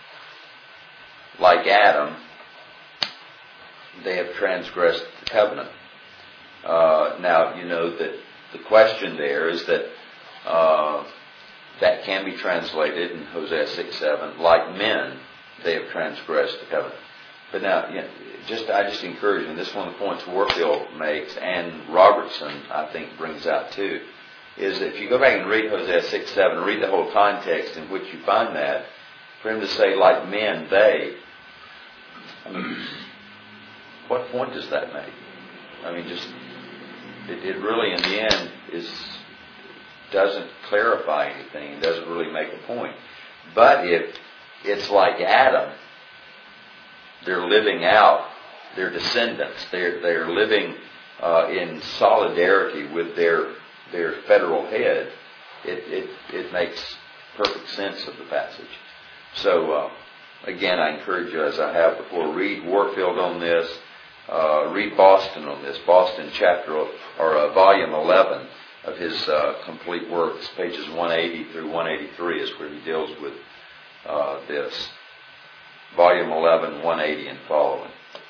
Like Adam, they have transgressed the covenant. Uh, now, you know that the question there is that uh, that can be translated in Hosea six seven, like men, they have transgressed the covenant. But now, you know, just I just encourage you, and this is one of the points Warfield makes, and Robertson, I think, brings out too, is that if you go back and read Hosea six seven, read the whole context in which you find that, for him to say, like men, they, I mean, what point does that make? I mean, just, it, it really, in the end, is doesn't clarify anything. It doesn't really make a point. But if it's like Adam, they're living out their descendants. They're they're living uh, in solidarity with their their federal head. It it it makes perfect sense of the passage. So uh, again, I encourage you, as I have before, read Warfield on this. Uh, read Boston on this. Boston chapter or uh, volume eleven of his uh, complete works, pages one eighty through one eighty-three, is where he deals with uh, this. Volume eleven, one eighty and following.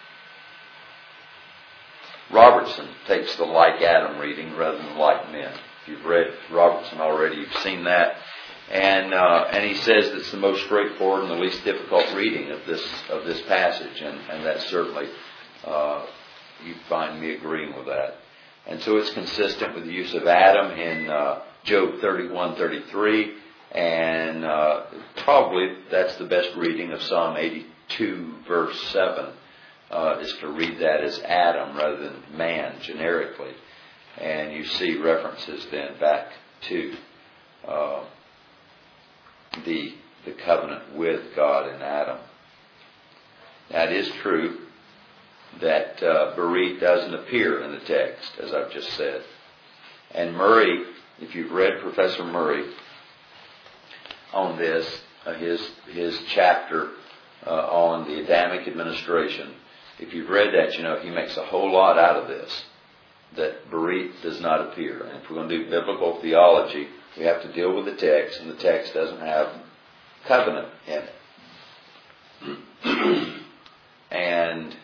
Robertson takes the like Adam reading rather than like men. If you've read Robertson already, you've seen that. And uh, and he says it's the most straightforward and the least difficult reading of this of this passage, and, and that's certainly uh, you find me agreeing with that. And so it's consistent with the use of Adam in uh, Job thirty-one thirty-three, and uh, probably that's the best reading of Psalm eighty-two verse seven, uh, is to read that as Adam rather than man generically. And you see references then back to uh, the the covenant with God and Adam. Now it is true that uh, Bereith doesn't appear in the text, as I've just said. And Murray, if you've read Professor Murray on this, uh, his his chapter uh, on the Adamic administration, if you've read that, you know he makes a whole lot out of this, that Bereith does not appear. And if we're going to do biblical theology, we have to deal with the text, and the text doesn't have covenant in it. And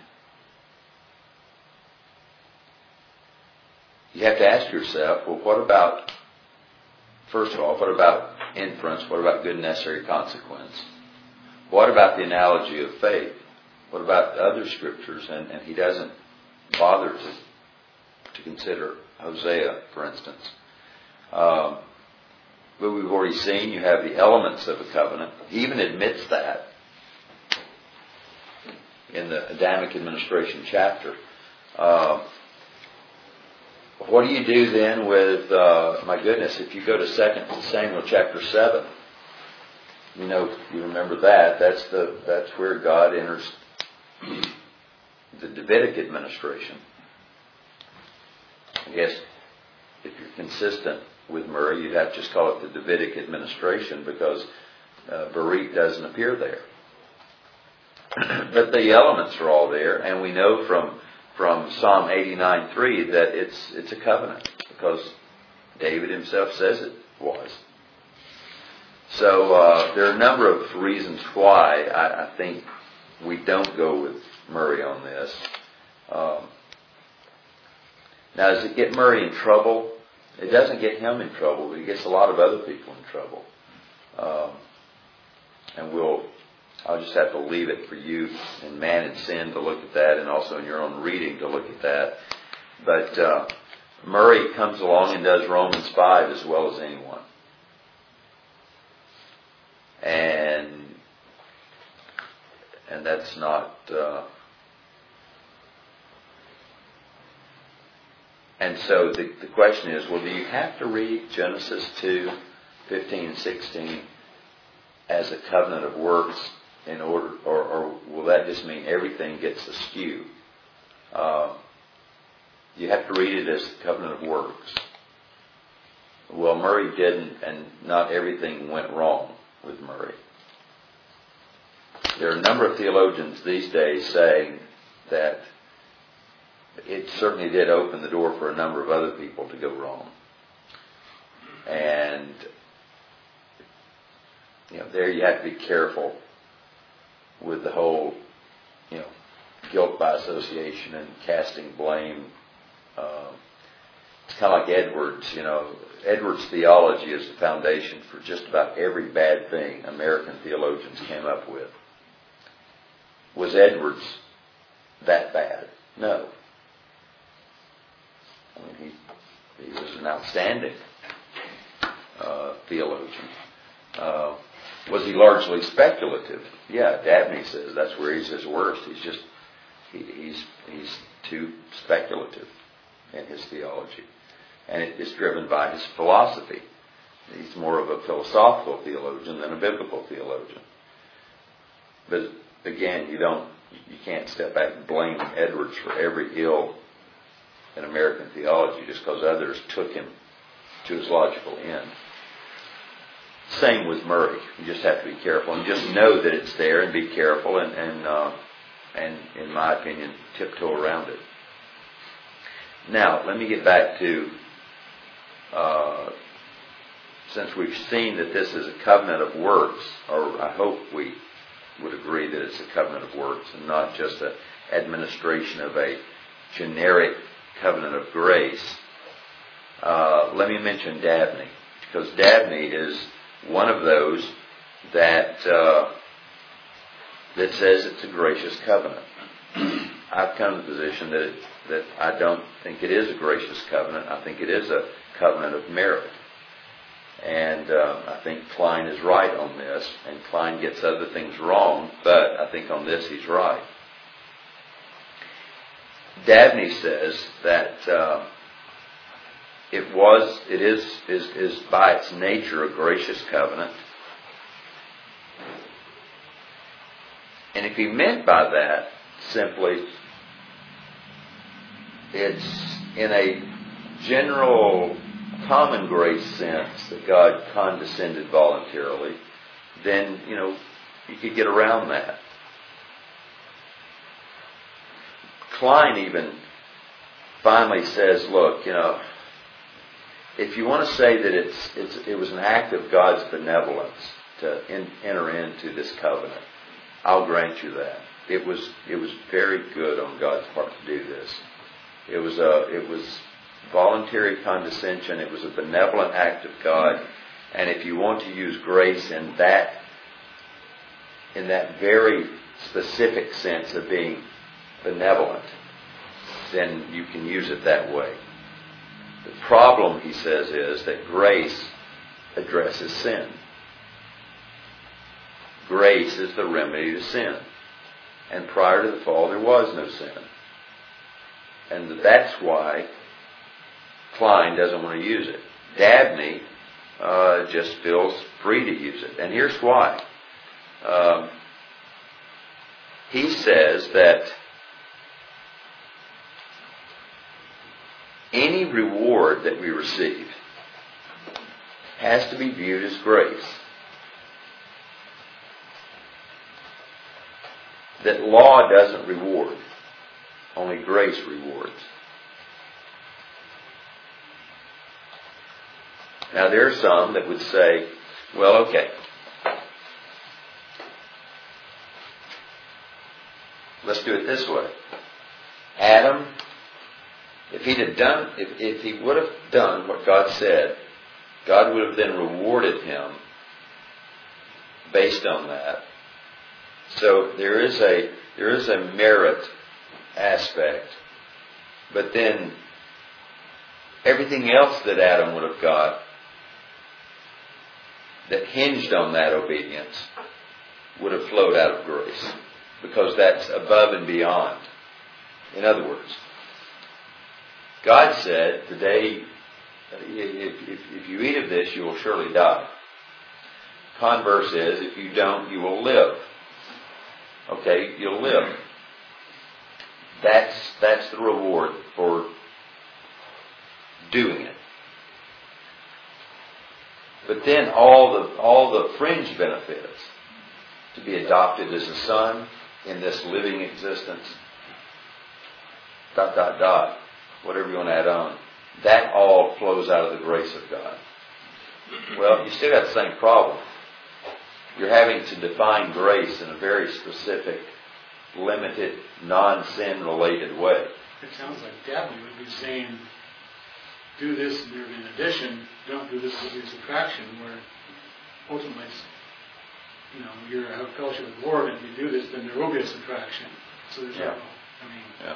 you have to ask yourself, well, what about, first of all, what about inference? What about good necessary consequence? What about the analogy of faith? What about the other scriptures? And, and he doesn't bother to, to consider Hosea, for instance. Um, but we've already seen you have the elements of a covenant. He even admits that in the Adamic administration chapter. Uh, What do you do then with, uh, my goodness, if you go to Second Samuel chapter seven, you know, you remember that, that's the, that's where God enters the Davidic administration. I guess if you're consistent with Murray, you'd have to just call it the Davidic administration because uh, Berit doesn't appear there. But the elements are all there, and we know from from Psalm eighty-nine three that it's it's a covenant because David himself says it was. So uh, there are a number of reasons why I, I think we don't go with Murray on this. Um, now, does it get Murray in trouble? It doesn't get him in trouble, but it gets a lot of other people in trouble. Um, and we'll, I'll just have to leave it for you in Man and Sin to look at that, and also in your own reading to look at that. But uh, Murray comes along and does Romans five as well as anyone. And and that's not... Uh, and so the, the question is, well, do you have to read Genesis two, fifteen and sixteen as a covenant of works in order, or, or will that just mean everything gets askew? Uh, you have to read it as the covenant of works. Well, Murray didn't, and not everything went wrong with Murray. There are a number of theologians these days saying that it certainly did open the door for a number of other people to go wrong. And, you know, there you have to be careful with the whole, you know, guilt by association and casting blame. Uh, it's kind of like Edwards, you know. Edwards' theology is the foundation for just about every bad thing American theologians came up with. Was Edwards that bad? No. I mean, he, he was an outstanding uh, theologian. Uh, was he largely speculative? Yeah, Dabney says that's where he's his worst. He's just, he, he's, he's too speculative in his theology. And it is driven by his philosophy. He's more of a philosophical theologian than a biblical theologian. But again, you don't, you can't step back and blame Edwards for every ill in American theology just because others took him to his logical end. Same with Murray. You just have to be careful and just know that it's there and be careful and and uh, and in my opinion, tiptoe around it. Now, let me get back to. Uh, since we've seen that this is a covenant of works, or I hope we would agree that it's a covenant of works and not just an administration of a generic covenant of grace, uh, let me mention Dabney, because Dabney is one of those that uh, that says it's a gracious covenant. I've come to the position that it, that I don't think it is a gracious covenant. I think it is a covenant of merit. And uh, I think Klein is right on this, and Klein gets other things wrong, but I think on this he's right. Dabney says that uh, it was, it is, is, is by its nature a gracious covenant. And if he meant by that simply, it's in a general common grace sense that God condescended voluntarily, then, you know, you could get around that. Klein even finally says, look, you know, if you want to say that it's, it's it was an act of God's benevolence to in, enter into this covenant, I'll grant you that. It was it was very good on God's part to do this. It was a it was voluntary condescension. It was a benevolent act of God. And if you want to use grace in that in that very specific sense of being benevolent, then you can use it that way. The problem, he says, is that grace addresses sin. Grace is the remedy to sin. And prior to the fall, there was no sin. And that's why Klein doesn't want to use it. Dabney uh, just feels free to use it. And here's why. Um, he says that any reward that we receive has to be viewed as grace. That law doesn't reward. Only grace rewards. Now there are some that would say, well, okay, let's do it this way. Adam, if he'd have done, if, if he would have done what God said, God would have then rewarded him based on that. So there is a there is a merit aspect, but then everything else that Adam would have got that hinged on that obedience would have flowed out of grace, because that's above and beyond. In other words, God said, today, if, if, if you eat of this, you will surely die. Converse is, if you don't, you will live. Okay, you'll live. That's, that's the reward for doing it. But then all the, all the fringe benefits, to be adopted as a son in this living existence, dot, dot, dot, whatever you want to add on, that all flows out of the grace of God. Well, you still got the same problem. You're having to define grace in a very specific, limited, non-sin related way. It sounds like Dabney would be saying, do this and in addition, don't do this with your subtraction, where ultimately, you know, you're have fellowship with the Lord, and if you do this, then there will be a subtraction. So there's yeah. no, I mean... Yeah.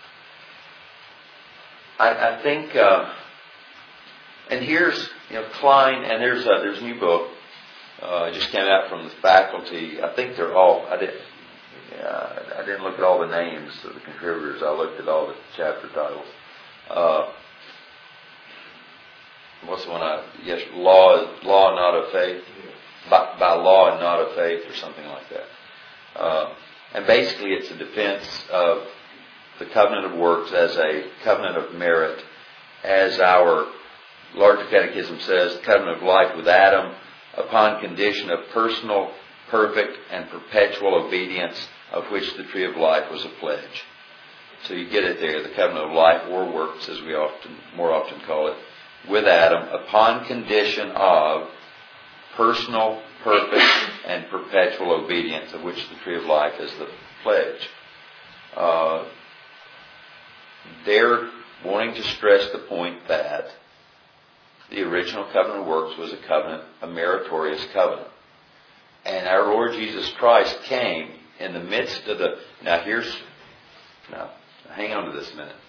I, I think, uh, and here's, you know, Klein, and there's a, there's a new book, uh, it just came out from the faculty. I think they're all, I didn't, yeah, I didn't look at all the names of the contributors. I looked at all the chapter titles. Uh, what's the one I, yes, law, law not of faith, by, by law and not of faith, or something like that. Uh, and basically it's a defense of the covenant of works as a covenant of merit, as our larger catechism says, covenant of life with Adam, upon condition of personal, perfect, and perpetual obedience, of which the tree of life was a pledge. So you get it there, the covenant of life or works, as we often, more often call it, with Adam, upon condition of personal, perfect, and perpetual obedience, of which the tree of life is the pledge. Uh, they're wanting to stress the point that the original covenant of works was a covenant, a meritorious covenant. And our Lord Jesus Christ came in the midst of the... Now here's... Now, hang on to this a minute.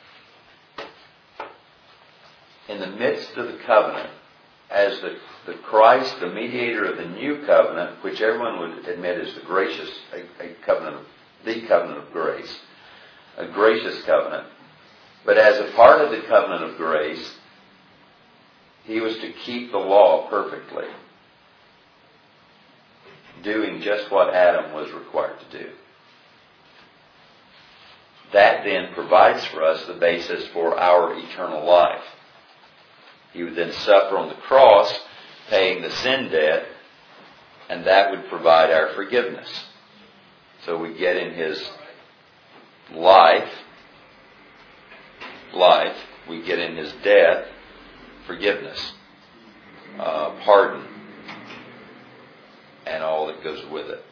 In the midst of the covenant, as the, the Christ, the mediator of the new covenant, which everyone would admit is the gracious, a, a covenant, of, the covenant of grace, a gracious covenant. But as a part of the covenant of grace, he was to keep the law perfectly, doing just what Adam was required to do. That then provides for us the basis for our eternal life. He would then suffer on the cross, paying the sin debt, and that would provide our forgiveness. So we get in his life, life, we get in his death, forgiveness, uh, pardon, and all that goes with it.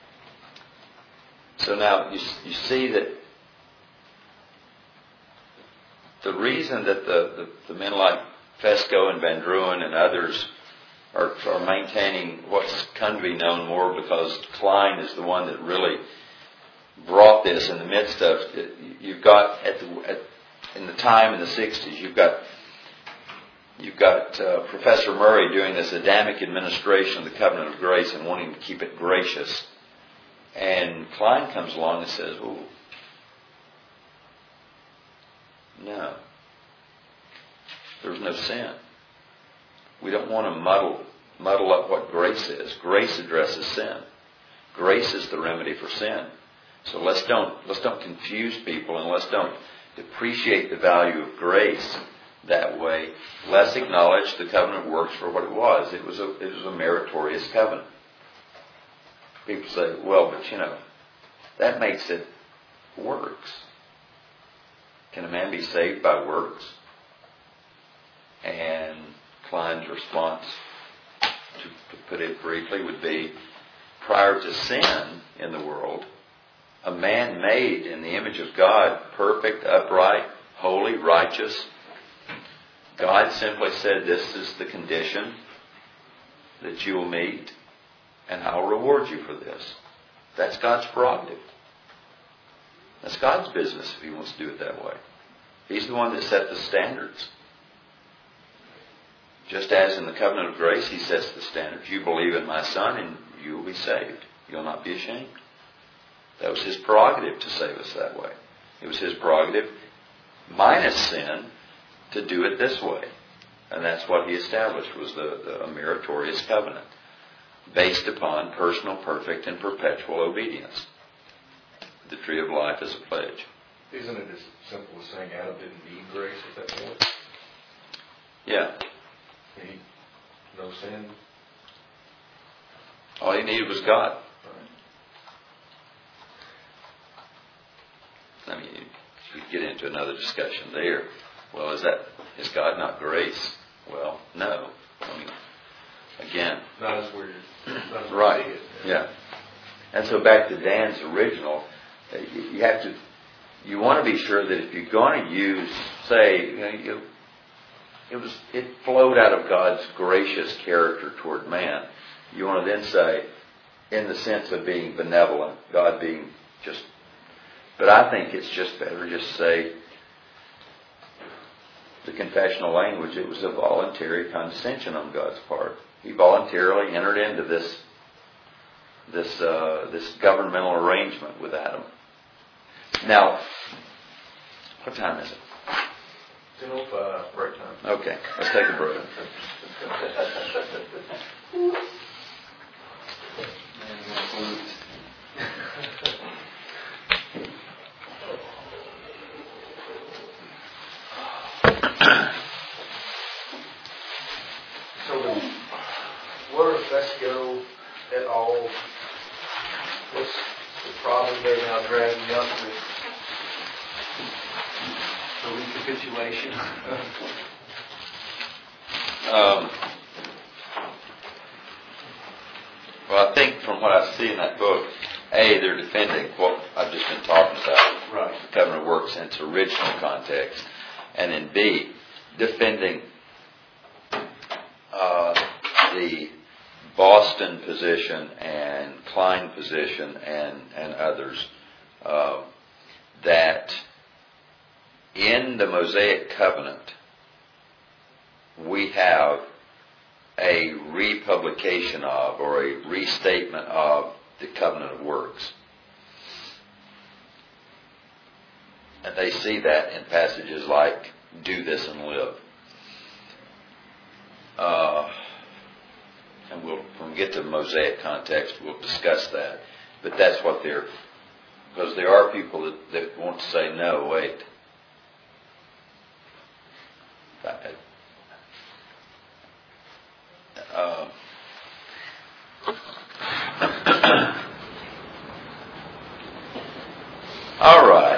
So now you, you see that the reason that the, the, the men like Fesco and Van Druen and others are, are maintaining what's come to be known more, because Klein is the one that really brought this in the midst of it. You've got at the at, in the time in the sixties, you've got you've got uh, Professor Murray doing this Adamic administration of the covenant of grace and wanting to keep it gracious, and Klein comes along and says, "Oh, no. There's no sin. We don't want to muddle muddle up what grace is. Grace addresses sin. Grace is the remedy for sin. So let's don't let's don't confuse people, and let's don't depreciate the value of grace that way. Let's acknowledge the covenant of works for what it was. It was a, it was a meritorious covenant. People say, well, but you know, that makes it works. Can a man be saved by works? And Klein's response, to, to put it briefly, would be, prior to sin in the world, a man made in the image of God, perfect, upright, holy, righteous. God simply said, this is the condition that you will meet, and I will reward you for this. That's God's prerogative. That's God's business if He wants to do it that way. He's the one that set the standards. Just as in the covenant of grace, He sets the standards. You believe in my Son and you will be saved. You'll not be ashamed. That was His prerogative to save us that way. It was His prerogative, minus sin, to do it this way. And that's what He established, was the, the a meritorious covenant, based upon personal, perfect, and perpetual obedience. The tree of life is a pledge. Isn't it as simple as saying Adam didn't need grace at that point? Yeah. He, no sin? All he needed was God. I mean, you could get into another discussion there. Well, is that, is God not grace? Well, no. I mean, again. Not as we're, not as we right. see it. Yeah. And so back to Dan's original, you have to, you want to be sure that if you're going to use, say, you know, you, it was, it flowed out of God's gracious character toward man. You want to then say, in the sense of being benevolent, God being just, but I think it's just better just say, the confessional language, it was a voluntary condescension on God's part. He voluntarily entered into this, this, uh, this governmental arrangement with Adam. Now, what time is it? ten oh five, break time. Okay, let's take a break. So the where does that go at all? What's the problem they're now dragging up with the recapitulation? Um, well, I think from what I see in that book, A, they're defending what I've just been talking about, Right. the covenant of works in its original context, and then B, defending uh, the Boston position and Klein position and, and others, uh, that in the Mosaic covenant, we have a republication of, or a restatement of, the covenant of works. And they see that in passages like, do this and live. Uh, and we'll, when we get to the Mosaic context, we'll discuss that. But that's what they're, because there are people that, that want to say, no, wait. Uh, all right.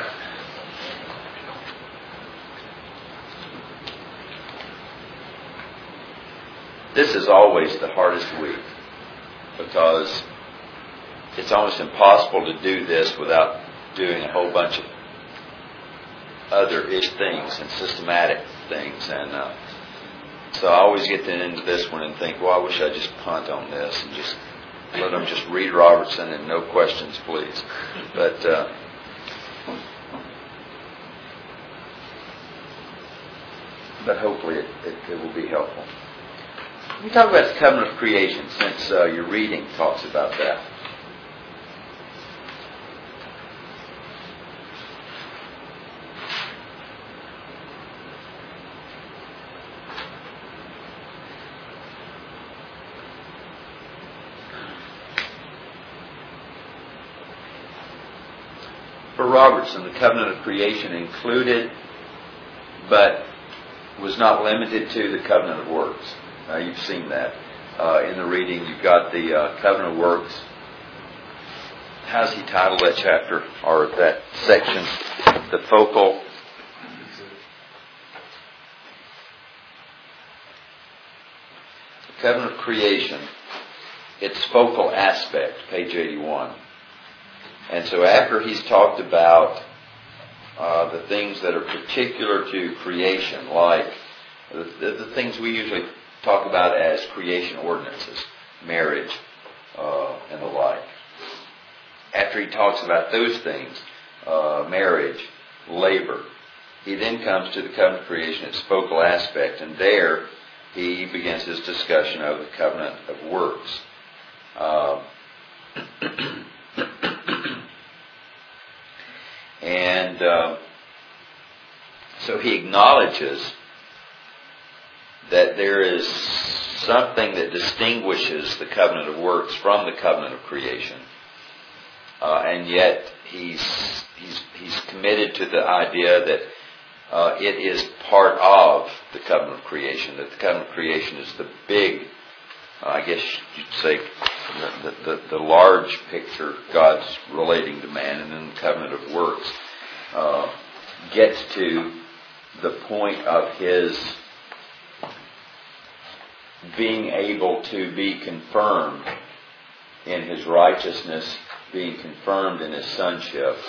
This is always the hardest week because it's almost impossible to do this without doing a whole bunch of other-ish things and systematic things. And uh, so I always get into this one and think, well, I wish I'd just punt on this and just let them just read Robertson and no questions, please. But uh, but hopefully it, it, it will be helpful. Let me talk about the covenant of creation, since uh, your reading talks about that. For Robertson, the covenant of creation included, but was not limited to the covenant of works. Uh, you've seen that uh, in the reading. You've got the uh, covenant of works. How's he titled that chapter or that section? The focal. The covenant of creation. Its focal aspect, page eighty-one. And so after he's talked about uh, the things that are particular to creation, like the, the, the things we usually talk about as creation ordinances, marriage, uh, and the like. After he talks about those things, uh, marriage, labor, he then comes to the covenant of creation, its focal aspect, and there he begins his discussion of the covenant of works. Uh, and uh, so he acknowledges that there is something that distinguishes the covenant of works from the covenant of creation. Uh, and yet he's, he's, he's committed to the idea that uh, it is part of the covenant of creation, that the covenant of creation is the big, uh, I guess you'd say, the, the, the large picture God's relating to man, and then the covenant of works uh, gets to the point of his being able to be confirmed in his righteousness, being confirmed in his sonship.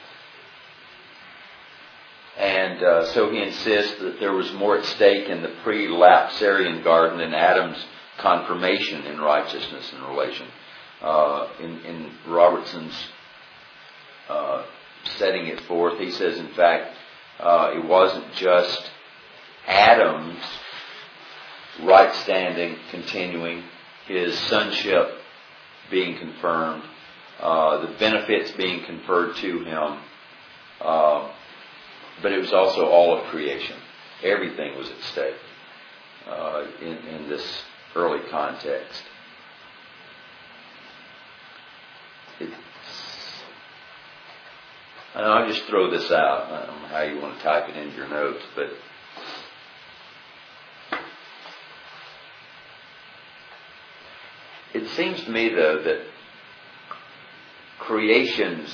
And uh, so he insists that there was more at stake in the pre-lapsarian garden than Adam's confirmation in righteousness and relation. Uh, in, in Robertson's uh, setting it forth, he says, in fact, uh, it wasn't just Adam's right standing continuing, his sonship being confirmed, uh, the benefits being conferred to him, uh, but it was also all of creation. Everything was at stake uh, in, in this early context. It's, and I'll just throw this out. I don't know how you want to type it into your notes, but it seems to me, though, that creation's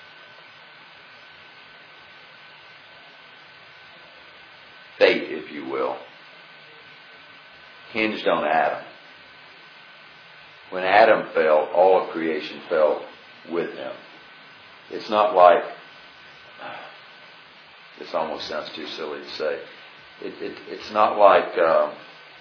fate, if you will, hinged on Adam. When Adam fell, all of creation fell with him. It's not like, this almost sounds too silly to say, it, it, it's not like, um,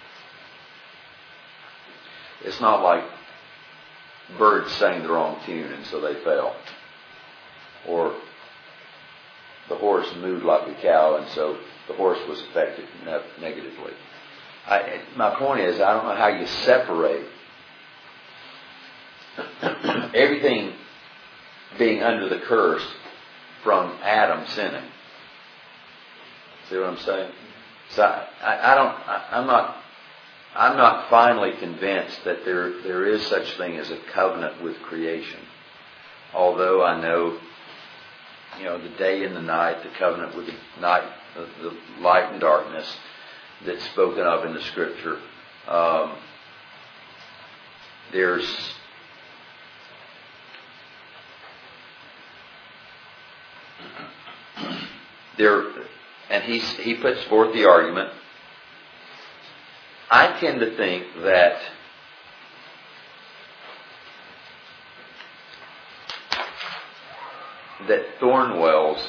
it's not like birds sang the wrong tune and so they fell. Or the horse mooed like a cow and so the horse was affected negatively. I, my point is, I don't know how you separate everything being under the curse from Adam sinning. See what I'm saying? So I, I, I don't. I, I'm not. I'm not finally convinced that there there is such thing as a covenant with creation. Although I know, you know, the day and the night, the covenant with the night, the, the light and darkness that's spoken of in the Scripture. Um, there's there, and he's, he puts forth the argument. I tend to think that that Thornwell's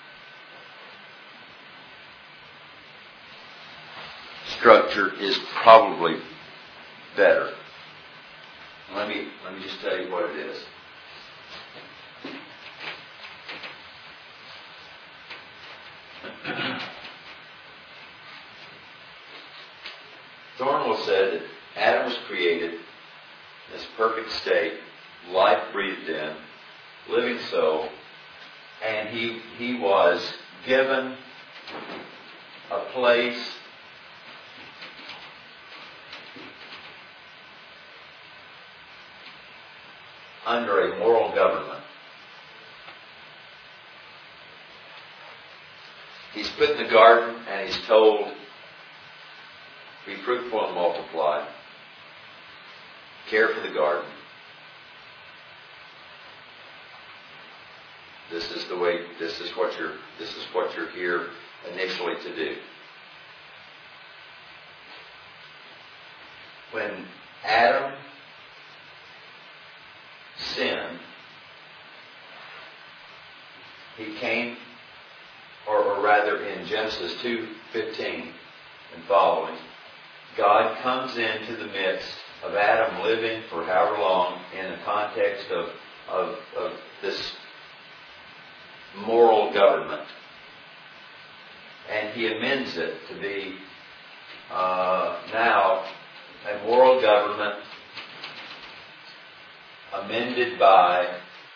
structure is probably better. Let me let me just tell you what it is. Thornwell said that Adam was created in this perfect state, life breathed in, living soul, and he he was given a place under a moral government. He's put in the garden and he's told, be fruitful and multiply, care for the garden. This is the way, this is what you're, this is what you're here initially to do. When Adam sinned, he came, or, or rather in Genesis two fifteen and following, God comes into the midst of Adam living for however long in the context of, of, of this moral government. And he amends it to be uh, now a moral government amended by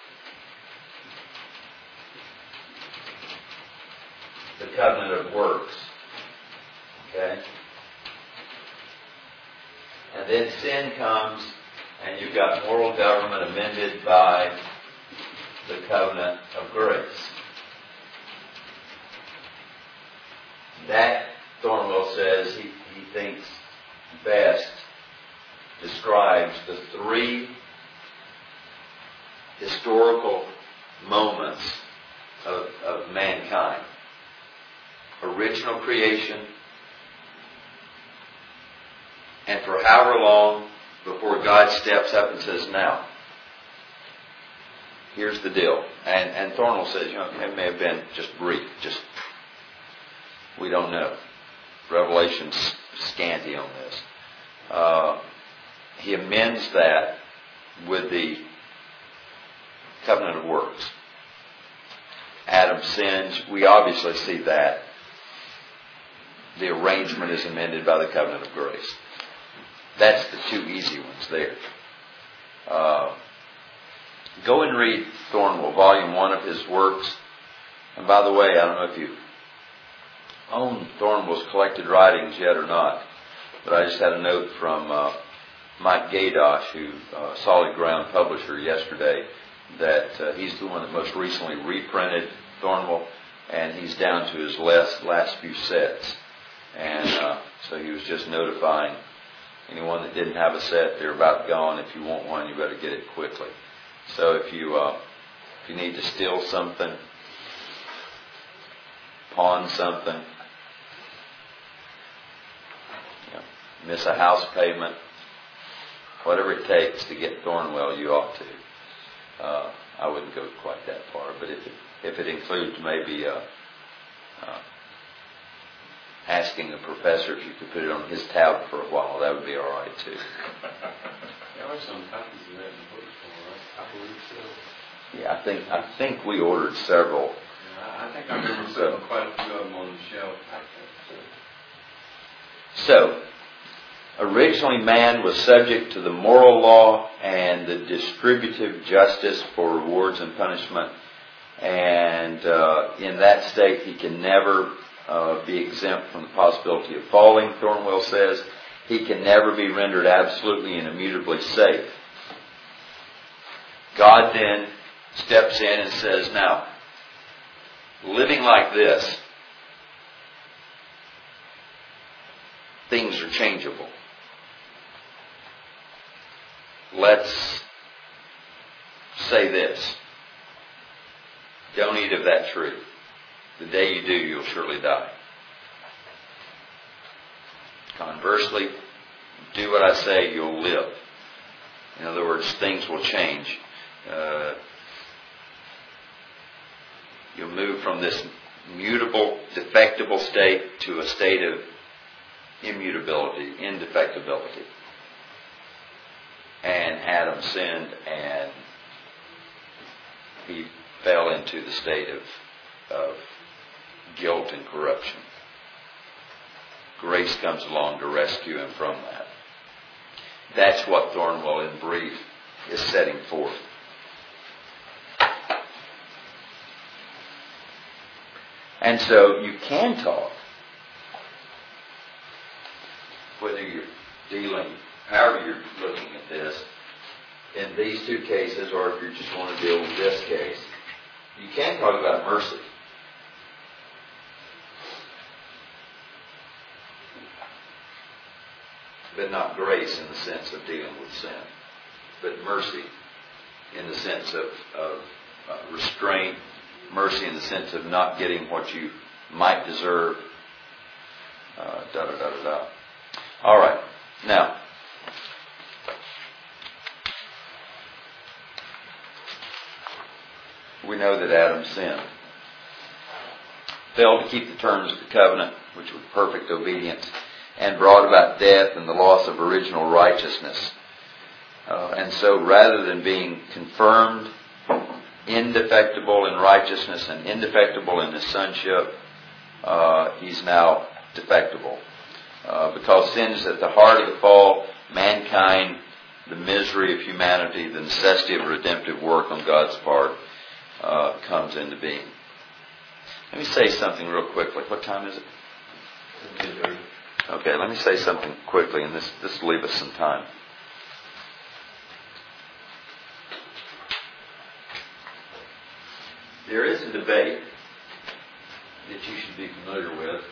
the covenant of works. Okay? And then sin comes, and you've got moral government amended by the covenant of grace. That, Thornwell says, he, he thinks best describes the three historical moments of, of mankind. Original creation, and for however long before God steps up and says, now, here's the deal. And, and Thornwell says, you know, it may have been just brief, just, we don't know. Revelation's scanty on this. Uh, he amends that with the covenant of works. Adam sins. We obviously see that. The arrangement is amended by the covenant of grace. That's the two easy ones there. Uh, go and read Thornwell, volume one of his works. And by the way, I don't know if you own Thornwell's collected writings yet or not, but I just had a note from uh, Mike Gaydosh, who uh, Solid Ground publisher, yesterday, that uh, he's the one that most recently reprinted Thornwell, and he's down to his last last few sets. And uh, so he was just notifying anyone that didn't have a set, they're about gone. If you want one, you better get it quickly. So if you uh, if you need to steal something, pawn something, you know, miss a house payment, whatever it takes to get Thornwell, you ought to. Uh, I wouldn't go quite that far, but if it, if it includes maybe uh, uh, asking a professor if you could put it on his tablet for a while, that would be all right too. There are some copies of that in the bookstore, right? I believe so. Yeah, I think I think we ordered several. Yeah, I think I remember seeing quite a few of them on the shelf. So, originally man was subject to the moral law and the distributive justice for rewards and punishment. And uh, in that state, he can never uh, be exempt from the possibility of falling, Thornwell says. He can never be rendered absolutely and immutably safe. God then steps in and says, now, living like this, things are changeable. Let's say this. Don't eat of that tree. The day you do, you'll surely die. Conversely, do what I say, you'll live. In other words, things will change. Uh, you'll move from this mutable, defectible state to a state of immutability, indefectibility. And Adam sinned, and he fell into the state of, of guilt and corruption. Grace comes along to rescue him from that. That's what Thornwell, in brief, is setting forth. And so you can talk, whether you're dealing, however you're looking at this, in these two cases, or if you just want to deal with this case, you can talk about mercy. but not grace in the sense of dealing with sin, but mercy in the sense of, of uh, restraint, mercy in the sense of not getting what you might deserve. Uh, da da da da da. All right. Now, we know that Adam sinned, failed to keep the terms of the covenant, which was perfect obedience, and brought about death and the loss of original righteousness. Uh, and so, rather than being confirmed indefectible in righteousness and indefectible in his sonship, uh, he's now defectible. Uh, because sin is at the heart of the fall, mankind, the misery of humanity, the necessity of redemptive work on God's part uh, comes into being. Let me say something real quickly. What time is it? Okay, let me say something quickly, and this this will leave us some time. There is a debate that you should be familiar with.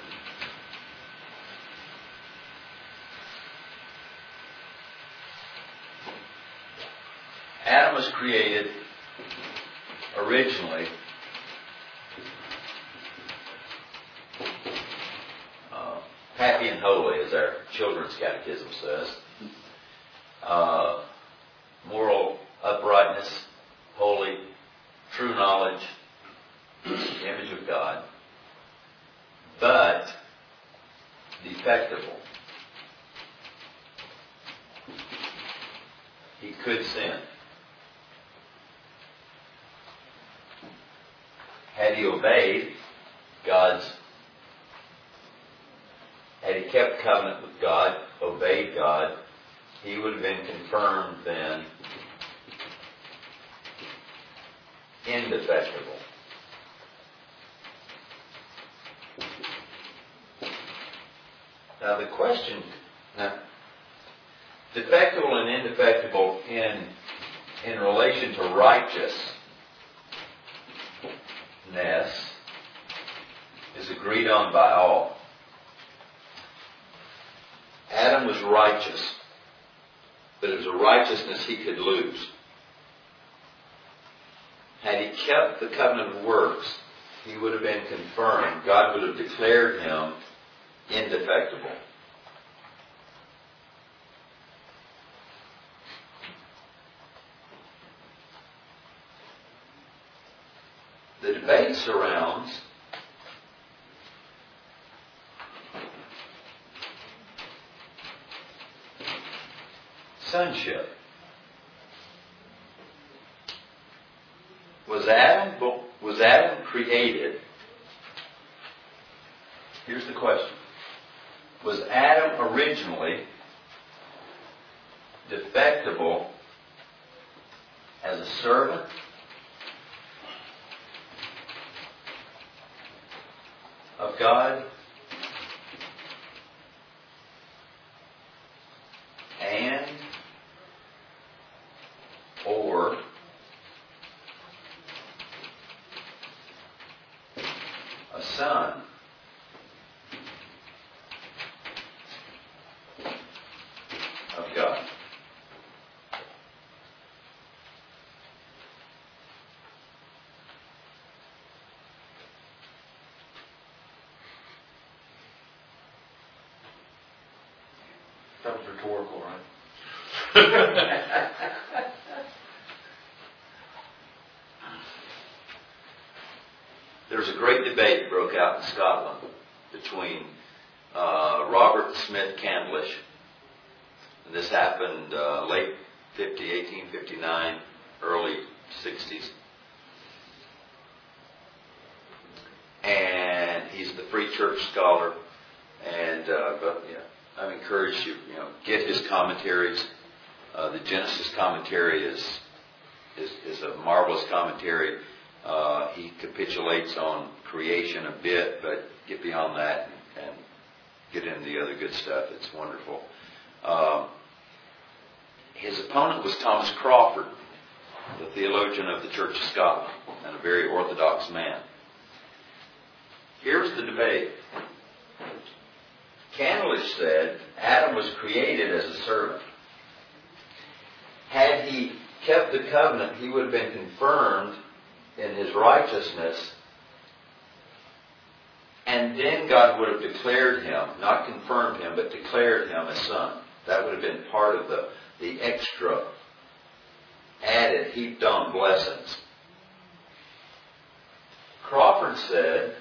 Adam was created originally uh, happy and holy, as our children's catechism says. Uh, moral uprightness, holy, true knowledge, image of God, but defectible. He could sin. Had he obeyed God's, had he kept covenant with God, obeyed God, he would have been confirmed then indefectible. Now the question, now, defectible and indefectible in in relation to righteousness is agreed on by all. Adam was righteous, but it was a righteousness he could lose. Had he kept the covenant of works, he would have been confirmed. God would have declared him indefectible. The debate surrounds sonship. Was Adam, was Adam created? Here's the question. Was Adam originally defectible as a servant? Of God, and or a son of God? That was rhetorical, right? There's a great debate that broke out in Scotland between uh, Robert Smith Candlish, and this happened uh, late fifty, eighteen fifty-nine, early sixties. And he's the Free Church scholar, and uh, but yeah. I encourage you, you know, get his commentaries. Uh, the Genesis commentary is, is is a marvelous commentary. Uh, he capitulates on creation a bit, but get beyond that and, and get into the other good stuff. It's wonderful. Um, his opponent was Thomas Crawford, the theologian of the Church of Scotland, and a very orthodox man. Here's the debate. Candlish said Adam was created as a servant. Had he kept the covenant, he would have been confirmed in his righteousness, and then God would have declared him, not confirmed him, but declared him a son. That would have been part of the, the extra, added, heaped on blessings. Crawford said,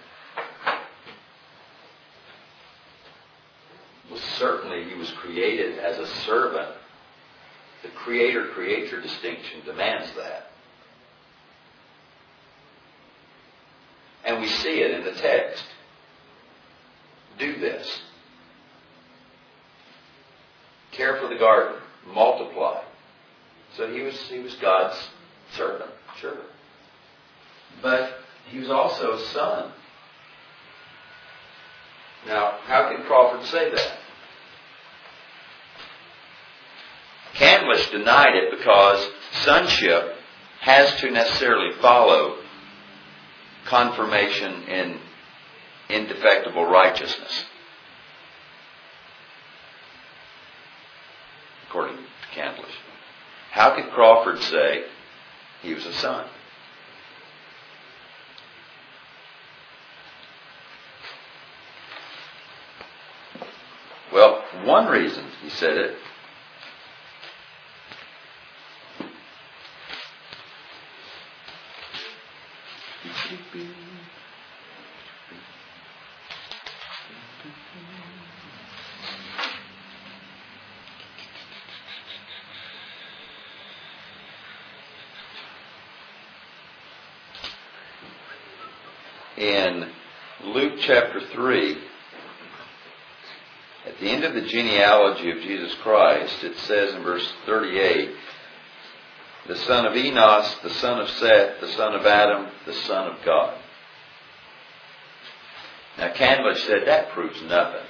well, certainly he was created as a servant. The creator-creature distinction demands that. And we see it in the text. Do this. Care for the garden. Multiply. So he was, he was God's servant, sure. But he was also a son. Now, how can Crawford say that? Candlish denied it because sonship has to necessarily follow confirmation in indefectible righteousness, according to Candlish. How could Crawford say he was a son? Well, one reason he said it in Luke chapter three, at the end of the genealogy of Jesus Christ, it says in verse thirty-eight, the son of Enos, the son of Seth, the son of Adam, the son of God. Now Candlish said that proves nothing.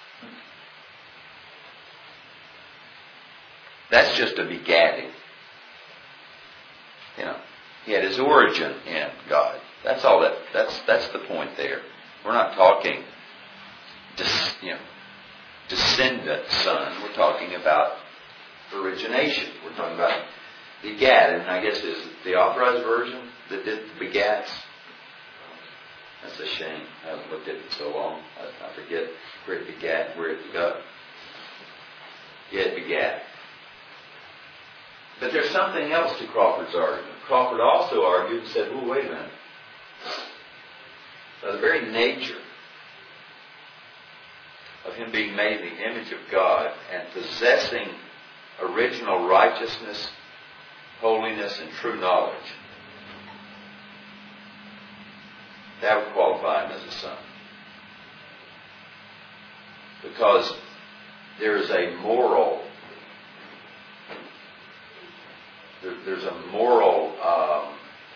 That's just a begatting. You know, he had his origin in God. That's all that, that's, that's the point there. We're not talking, dis, you know, descendant son. We're talking about origination. We're talking about begat. And I guess is the authorized version that did begats. That's a shame. I haven't looked at it so long. I, I forget where it begat, where it got. Yeah, it begat. But there's something else to Crawford's argument. Crawford also argued and said, well, wait a minute. By the very nature of him being made in the image of God and possessing original righteousness, holiness, and true knowledge, that would qualify him as a son. Because there is a moral, there, there's a moral um,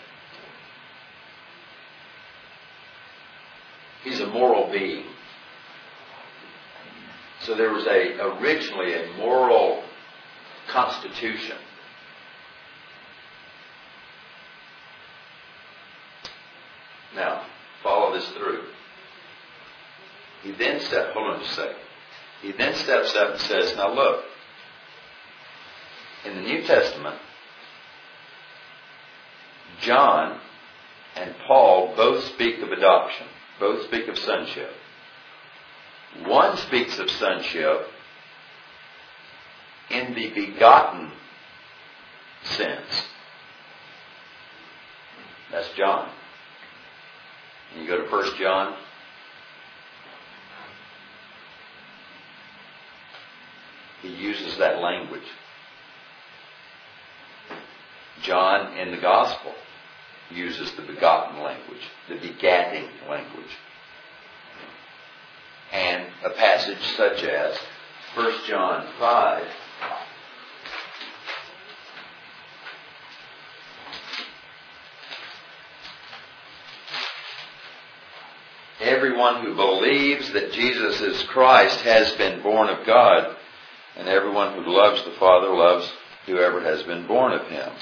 he's a moral being. So there was a originally a moral constitution. Now, follow this through. He then steps, hold on just a second. He then steps up and says, now look, in the New Testament, John and Paul both speak of adoption. Both speak of sonship. One speaks of sonship in the begotten sense. That's John. And you go to First John. He uses that language. John in the Gospel uses the begotten language, the begatting language. And a passage such as First John five, everyone who believes that Jesus is Christ has been born of God, and everyone who loves the Father loves whoever has been born of him.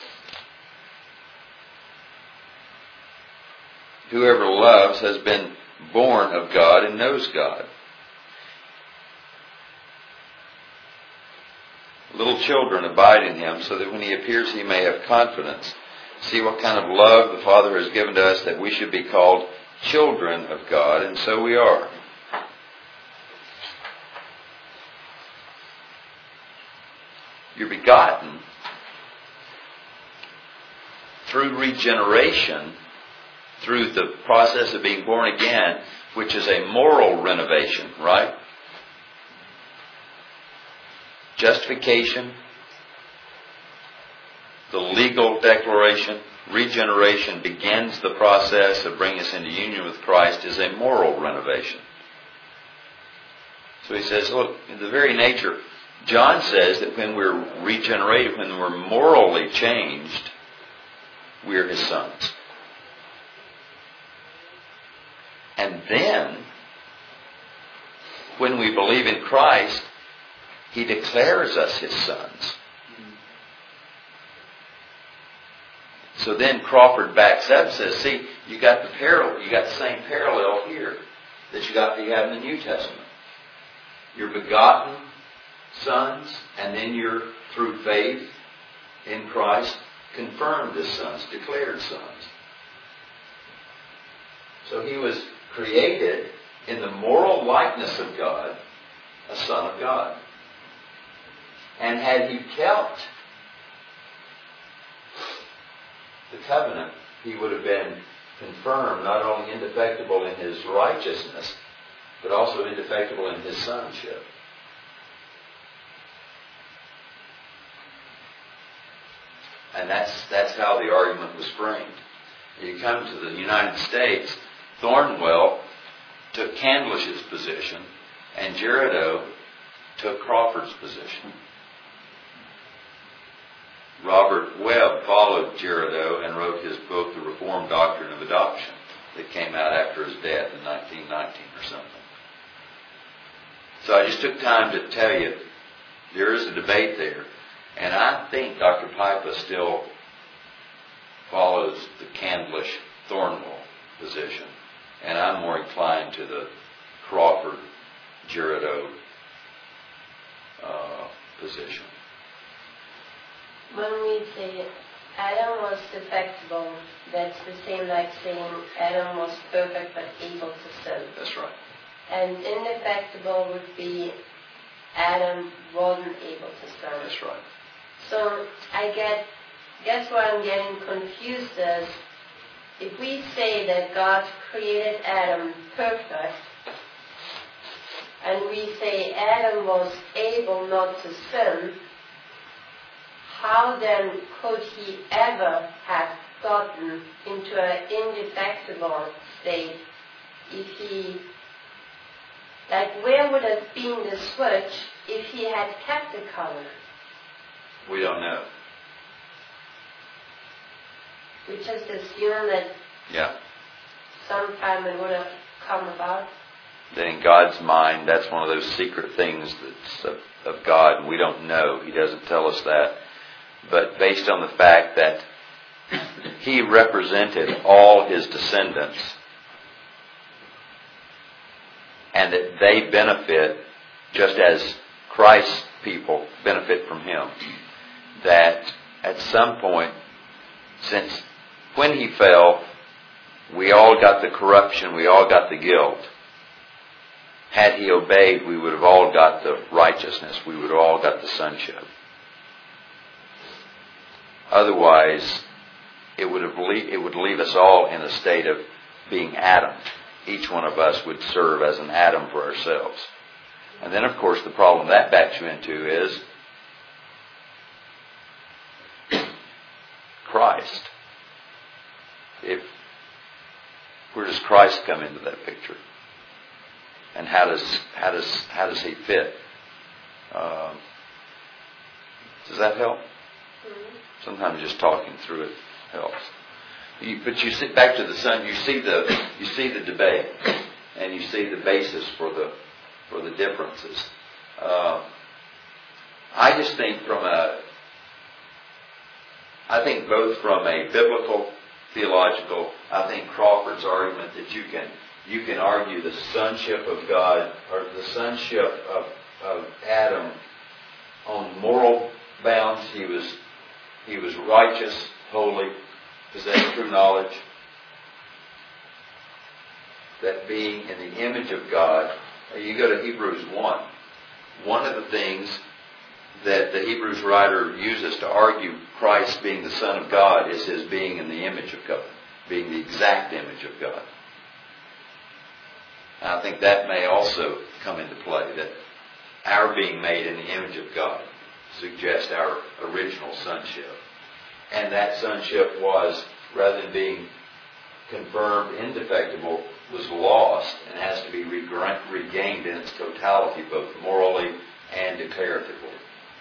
Whoever loves has been born of God and knows God. Little children, abide in him, so that when he appears he may have confidence. See what kind of love the Father has given to us, that we should be called children of God, and so we are. You're begotten through regeneration, through the process of being born again, which is a moral renovation, right? Justification, the legal declaration, regeneration begins the process of bringing us into union with Christ, is a moral renovation. So he says, look, in the very nature, John says that when we're regenerated, when we're morally changed, we're his sons. And then, when we believe in Christ, he declares us his sons. So then Crawford backs up and says, see, you got the parallel, you got the same parallel here that you got you have in the New Testament. You're begotten sons, and then you're, through faith in Christ, confirmed as sons, declared sons. So he was created in the moral likeness of God, a son of God. And had he kept the covenant, he would have been confirmed not only indefectible in his righteousness, but also indefectible in his sonship. And that's that's how the argument was framed. You come to the United States, Thornwell took Candlish's position, and Girardeau took Crawford's position. Robert Webb followed Girardeau and wrote his book, The Reformed Doctrine of Adoption, that came out after his death in nineteen nineteen or something. So I just took time to tell you there is a debate there. And I think Doctor Pipa still follows the Candlish-Thornwell position. And I'm more inclined to the Crawford-Girardeau uh, position. When we say Adam was defectible, that's the same like saying Adam was perfect but able to sin. That's right. And indefectible would be Adam wasn't able to sin. That's right. So I get, guess what I'm getting confused is, if we say that God created Adam perfect, and we say Adam was able not to sin, how then could he ever have gotten into an indefectible state if he, like where would have been the switch if he had kept the covenant? We don't know. We just assume that Yeah. sometime it would have come about. That in God's mind, that's one of those secret things that's of, of God, and we don't know. He doesn't tell us that. But based on the fact that he represented all his descendants, and that they benefit just as Christ's people benefit from him, that at some point, since when he fell, we all got the corruption, we all got the guilt. Had he obeyed, we would have all got the righteousness, we would have all got the sonship. Otherwise, it would have le- it would leave us all in a state of being Adam. Each one of us would serve as an Adam for ourselves. And then, of course, the problem that backs you into is Christ. If where does Christ come into that picture? And how does how does how does he fit? Um, does that help? Mm-hmm. Sometimes just talking through it helps. You, but you sit back to the Son. You see the you see the debate, and you see the basis for the for the differences. Uh, I just think from a I think both from a biblical, theological, I think Crawford's argument that you can you can argue the sonship of God, or the sonship of, of Adam on moral bounds. He was, he was righteous, holy, possessed true knowledge. That being in the image of God, you go to Hebrews one. One of the things that the Hebrews writer uses to argue Christ being the Son of God is his being in the image of God, being the exact image of God. And I think that may also come into play, that our being made in the image of God suggests our original sonship. And that sonship was, rather than being confirmed indefectible, was lost and has to be regained in its totality, both morally and declaratively.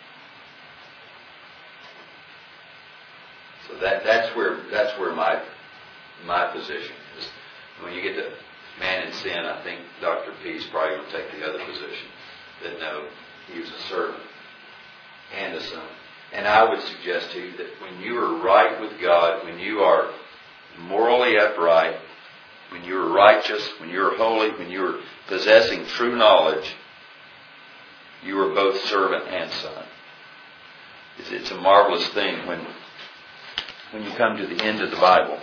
So that that's where that's where my my position is. When you get to man in sin, I think Doctor Pease probably going to take the other position, that no, he was a servant and a son. And I would suggest to you that when you are right with God, when you are morally upright, when you are righteous, when you are holy, when you are possessing true knowledge, you are both servant and son. It's, it's a marvelous thing when, when you come to the end of the Bible.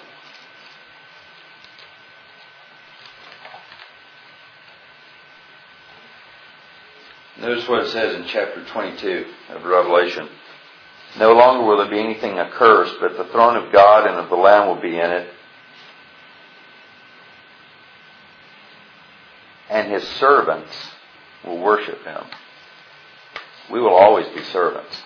Notice what it says in chapter twenty-two of Revelation. No longer will there be anything accursed, but the throne of God and of the Lamb will be in it, and his servants will worship him. We will always be servants.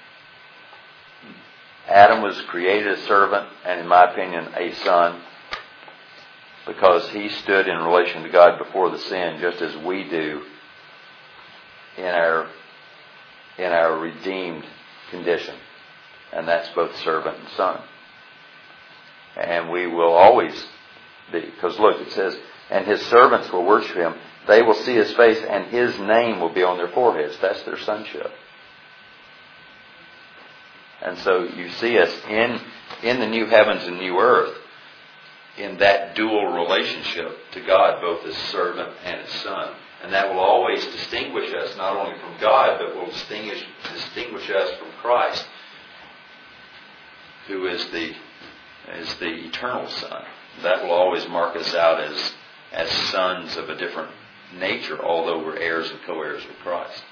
Adam was created a servant, and in my opinion, a son, because he stood in relation to God before the sin, just as we do in our in our redeemed condition. And that's both servant and son. And we will always be, because look, it says, and his servants will worship him. They will see his face, and his name will be on their foreheads. That's their sonship. And so you see us in, in the new heavens and new earth, in that dual relationship to God, both as servant and as son. And that will always distinguish us, not only from God, but will distinguish, distinguish us from Christ, who is the, is the eternal Son. That will always mark us out as, as sons of a different nature, although we're heirs and co-heirs with Christ.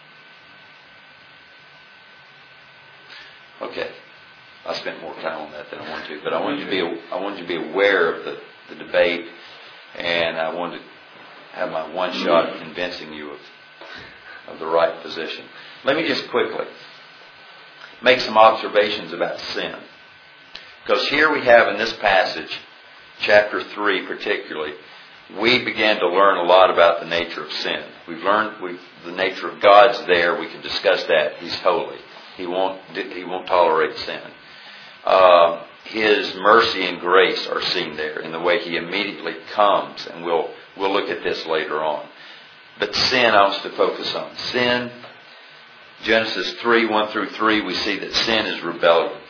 Okay, I spent more time on that than I wanted to, but I wanted you to be I wanted you to be aware of the, the debate, and I wanted to have my one shot at convincing you of of the right position. Let me just quickly make some observations about sin, because here we have in this passage, chapter three particularly, we begin to learn a lot about the nature of sin. We've learned we've, the nature of God's there. We can discuss that. He's holy. He won't, he won't tolerate sin. Uh, his mercy and grace are seen there in the way he immediately comes, and we'll we'll look at this later on. But sin I want us to focus on. Sin, Genesis three, one through three, we see that sin is rebellion.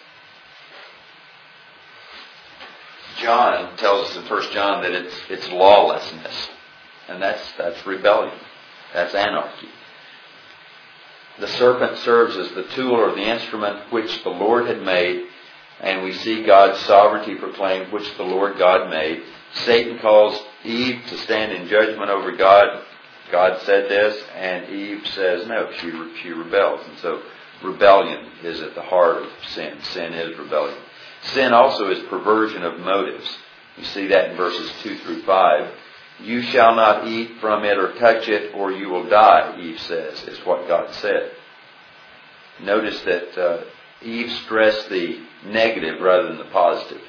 John tells us in First John that it's it's lawlessness, and that's that's rebellion. That's anarchy. The serpent serves as the tool or the instrument which the Lord had made, and we see God's sovereignty proclaimed, which the Lord God made. Satan calls Eve to stand in judgment over God. God said this, and Eve says no. She she rebels, and so rebellion is at the heart of sin. Sin is rebellion. Sin also is perversion of motives. You see that in verses two through five. You shall not eat from it or touch it, or you will die, Eve says, is what God said. Notice that uh, Eve stressed the negative rather than the positive.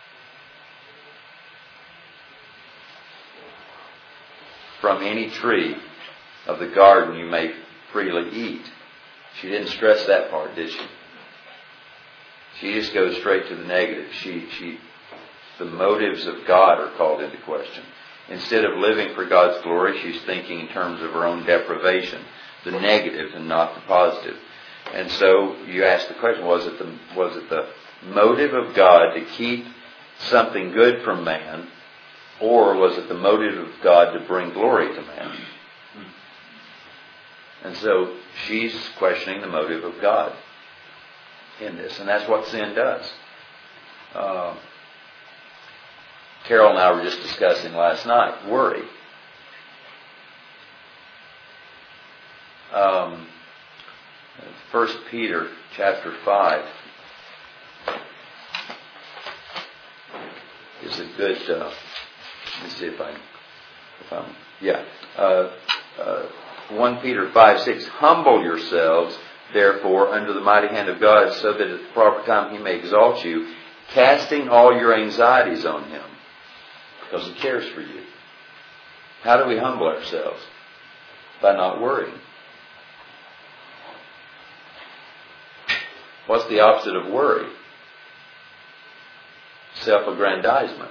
From any tree of the garden you may freely eat. She didn't stress that part, did she? She just goes straight to the negative. She, she, the motives of God are called into question. Instead of living for God's glory, she's thinking in terms of her own deprivation, the negative and not the positive. And so you ask the question, was it the, was it the motive of God to keep something good from man Or was it the motive of God to bring glory to man? And so she's questioning the motive of God in this. And that's what sin does. Uh, Carol and I were just discussing last night, worry. Um, First Peter chapter five is a good, uh, let me see if I, if I'm, yeah, uh, uh, First Peter five six, humble yourselves, therefore, under the mighty hand of God, so that at the proper time He may exalt you, casting all your anxieties on Him, because He cares for you. How do we humble ourselves? By not worrying. What's the opposite of worry? Self-aggrandizement.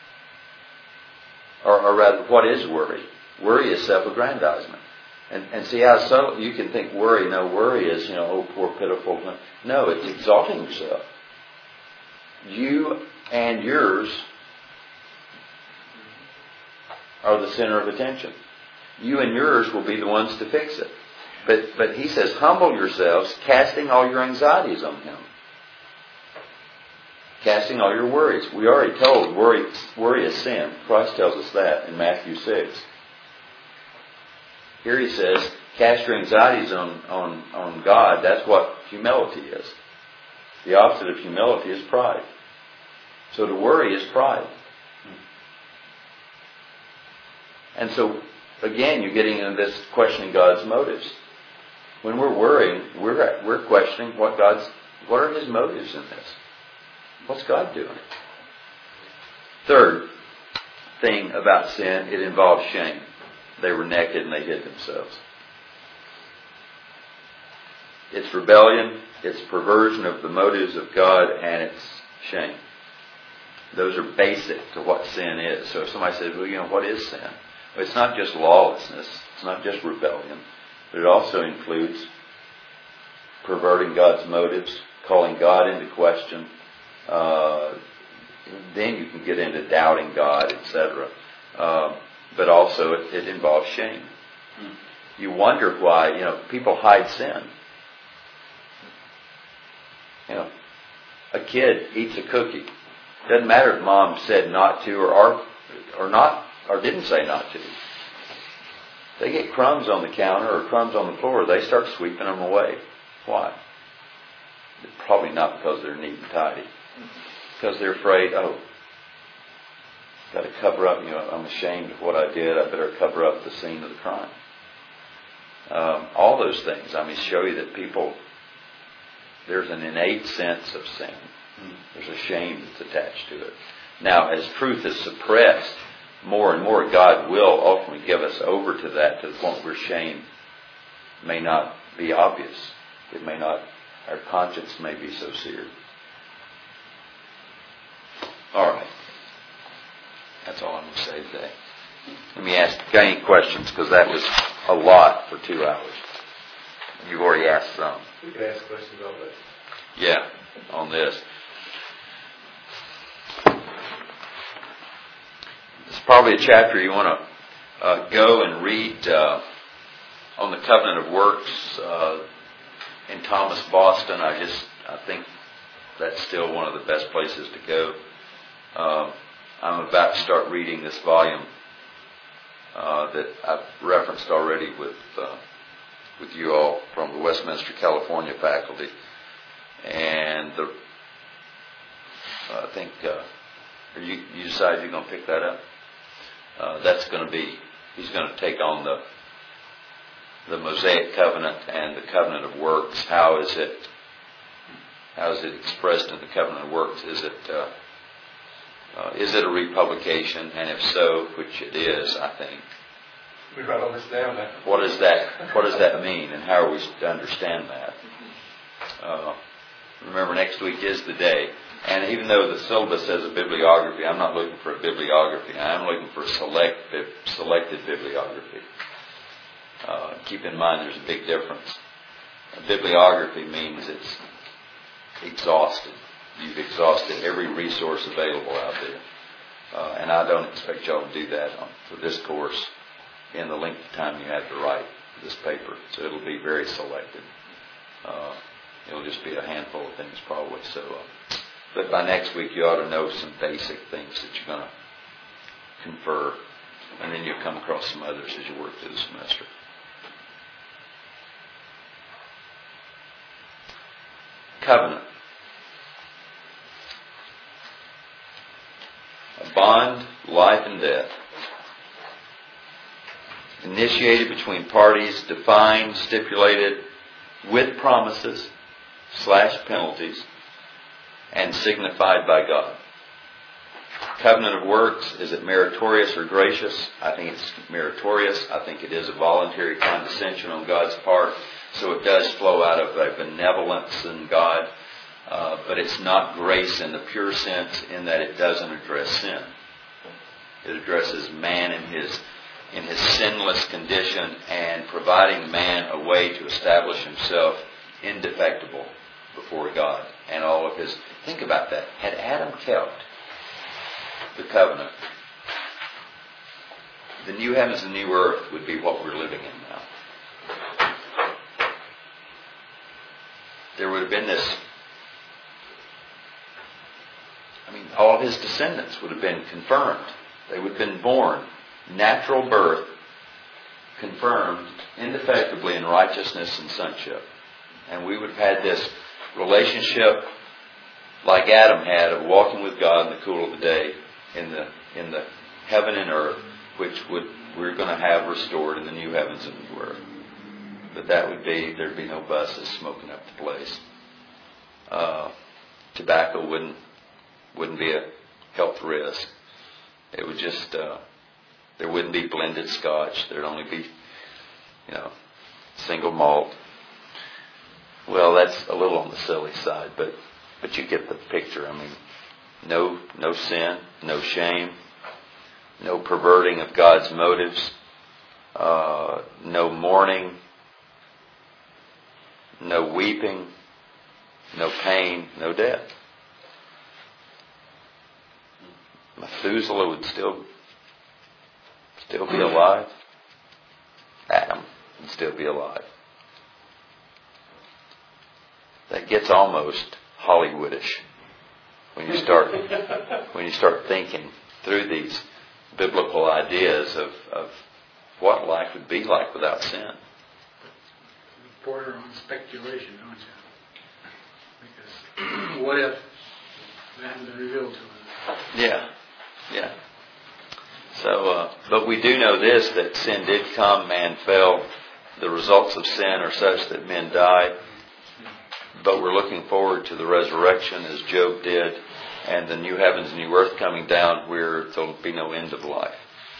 Or, or rather, what is worry? Worry is self-aggrandizement. And, and see how subtle, you can think worry, no, worry is, you know, oh, poor, pitiful. No, it's exalting yourself. You and yours are the center of attention. You and yours will be the ones to fix it. But but he says, humble yourselves, casting all your anxieties on Him. Casting all your worries. We already told worry, worry is sin. Christ tells us that in Matthew six. Here he says, cast your anxieties on, on, on God. That's what humility is. The opposite of humility is pride. So to worry is pride. And so, again, you're getting into this questioning God's motives. When we're worrying, we're we're questioning what God's, what are His motives in this? What's God doing? Third thing about sin, it involves shame. They were naked and they hid themselves. It's rebellion, it's perversion of the motives of God, and it's shame. Those are basic to what sin is. So if somebody says, well, you know, what is sin? Well, it's not just lawlessness. It's not just rebellion. But it also includes perverting God's motives, calling God into question. Uh, then you can get into doubting God, et cetera. Uh, but also it, it involves shame. You wonder why, you know, people hide sin. You know, a kid eats a cookie. Doesn't matter if mom said not to or or, or not or didn't say not to. They get crumbs on the counter or crumbs on the floor, they start sweeping them away. Why? Probably not because they're neat and tidy. Because they're afraid, oh, got to cover up, you know, I'm ashamed of what I did, I better cover up the scene of the crime. Um, all those things, I mean, show you that people, there's an innate sense of sin. There's a shame that's attached to it. Now, as truth is suppressed, more and more God will ultimately give us over to that, to the point where shame may not be obvious. It may not, our conscience may be so seared. All right. That's all I'm going to say today. Let me ask, got any questions? Because that was a lot for two hours. You've already asked some. We can ask questions on that. Yeah, on this. It's probably a chapter you want to uh, go and read uh, on the covenant of works uh, in Thomas Boston. I just, I think that's still one of the best places to go. Um, I'm about to start reading this volume uh, that I've referenced already with uh, with you all from the Westminster, California faculty, and the, uh, I think uh, you, you decided you're going to pick that up. Uh, that's going to be, he's going to take on the the Mosaic covenant and the covenant of works. How is it? How is it expressed in the covenant of works? Is it uh, uh, is it a republication? And if so, which it is, I think. We write all this down now. What does that What does that mean, and how are we to understand that? Uh, remember, next week is the day. And even though the syllabus says a bibliography, I'm not looking for a bibliography. I'm looking for a select, selected bibliography. Uh, keep in mind there's a big difference. A bibliography means it's exhausted. You've exhausted every resource available out there. Uh, and I don't expect y'all to do that on, for this course in the length of time you have to write this paper. So it'll be very selected. Uh, it'll just be a handful of things probably. So, uh, but by next week you ought to know some basic things that you're going to confer, and then you'll come across some others as you work through the semester. Covenant. A bond, life and death. Initiated between parties, defined, stipulated, with promises slash penalties, and signified by God. Covenant of works, is it meritorious or gracious? I think it's meritorious. I think it is a voluntary condescension on God's part. So it does flow out of a benevolence in God. Uh, but it's not grace in the pure sense in that it doesn't address sin. It addresses man in his in his sinless condition and providing man a way to establish himself indefectible before God and all of his... Think about that. Had Adam kept the covenant, the new heavens and new earth would be what we're living in now. There would have been this... I mean, all of his descendants would have been confirmed. They would have been born, natural birth, confirmed indefectibly in righteousness and sonship. And we would have had this relationship like Adam had of walking with God in the cool of the day in the in the heaven and earth, which would we're going to have restored in the new heavens and new earth. But that would be, there'd be no buses smoking up the place. Uh, tobacco wouldn't wouldn't be a health risk. It would just, uh, there wouldn't be blended scotch. There'd only be, you know, single malt. Well, that's a little on the silly side, but but you get the picture. I mean, no no sin, no shame, no perverting of God's motives, uh, no mourning, no weeping, no pain, no death. Methuselah would still still be alive. Adam would still be alive. That gets almost Hollywoodish when you start when you start thinking through these biblical ideas of, of what life would be like without sin. You border on speculation, don't you? Because what if that hadn't been revealed to us? Yeah, yeah. So, uh, but we do know this, that sin did come, man fell. The results of sin are such that men die. But we're looking forward to the resurrection as Job did, and the new heavens and new earth coming down where there'll be no end of life.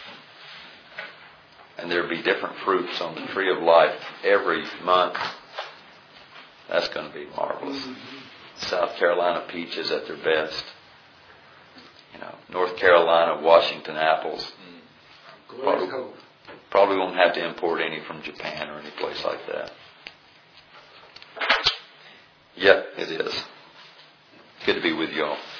And there'll be different fruits on the tree of life every month. That's going to be marvelous. South Carolina peaches at their best. You know, North Carolina, Washington apples. Probably, probably won't have to import any from Japan or any place like that. Yep, it is. Good to be with you all.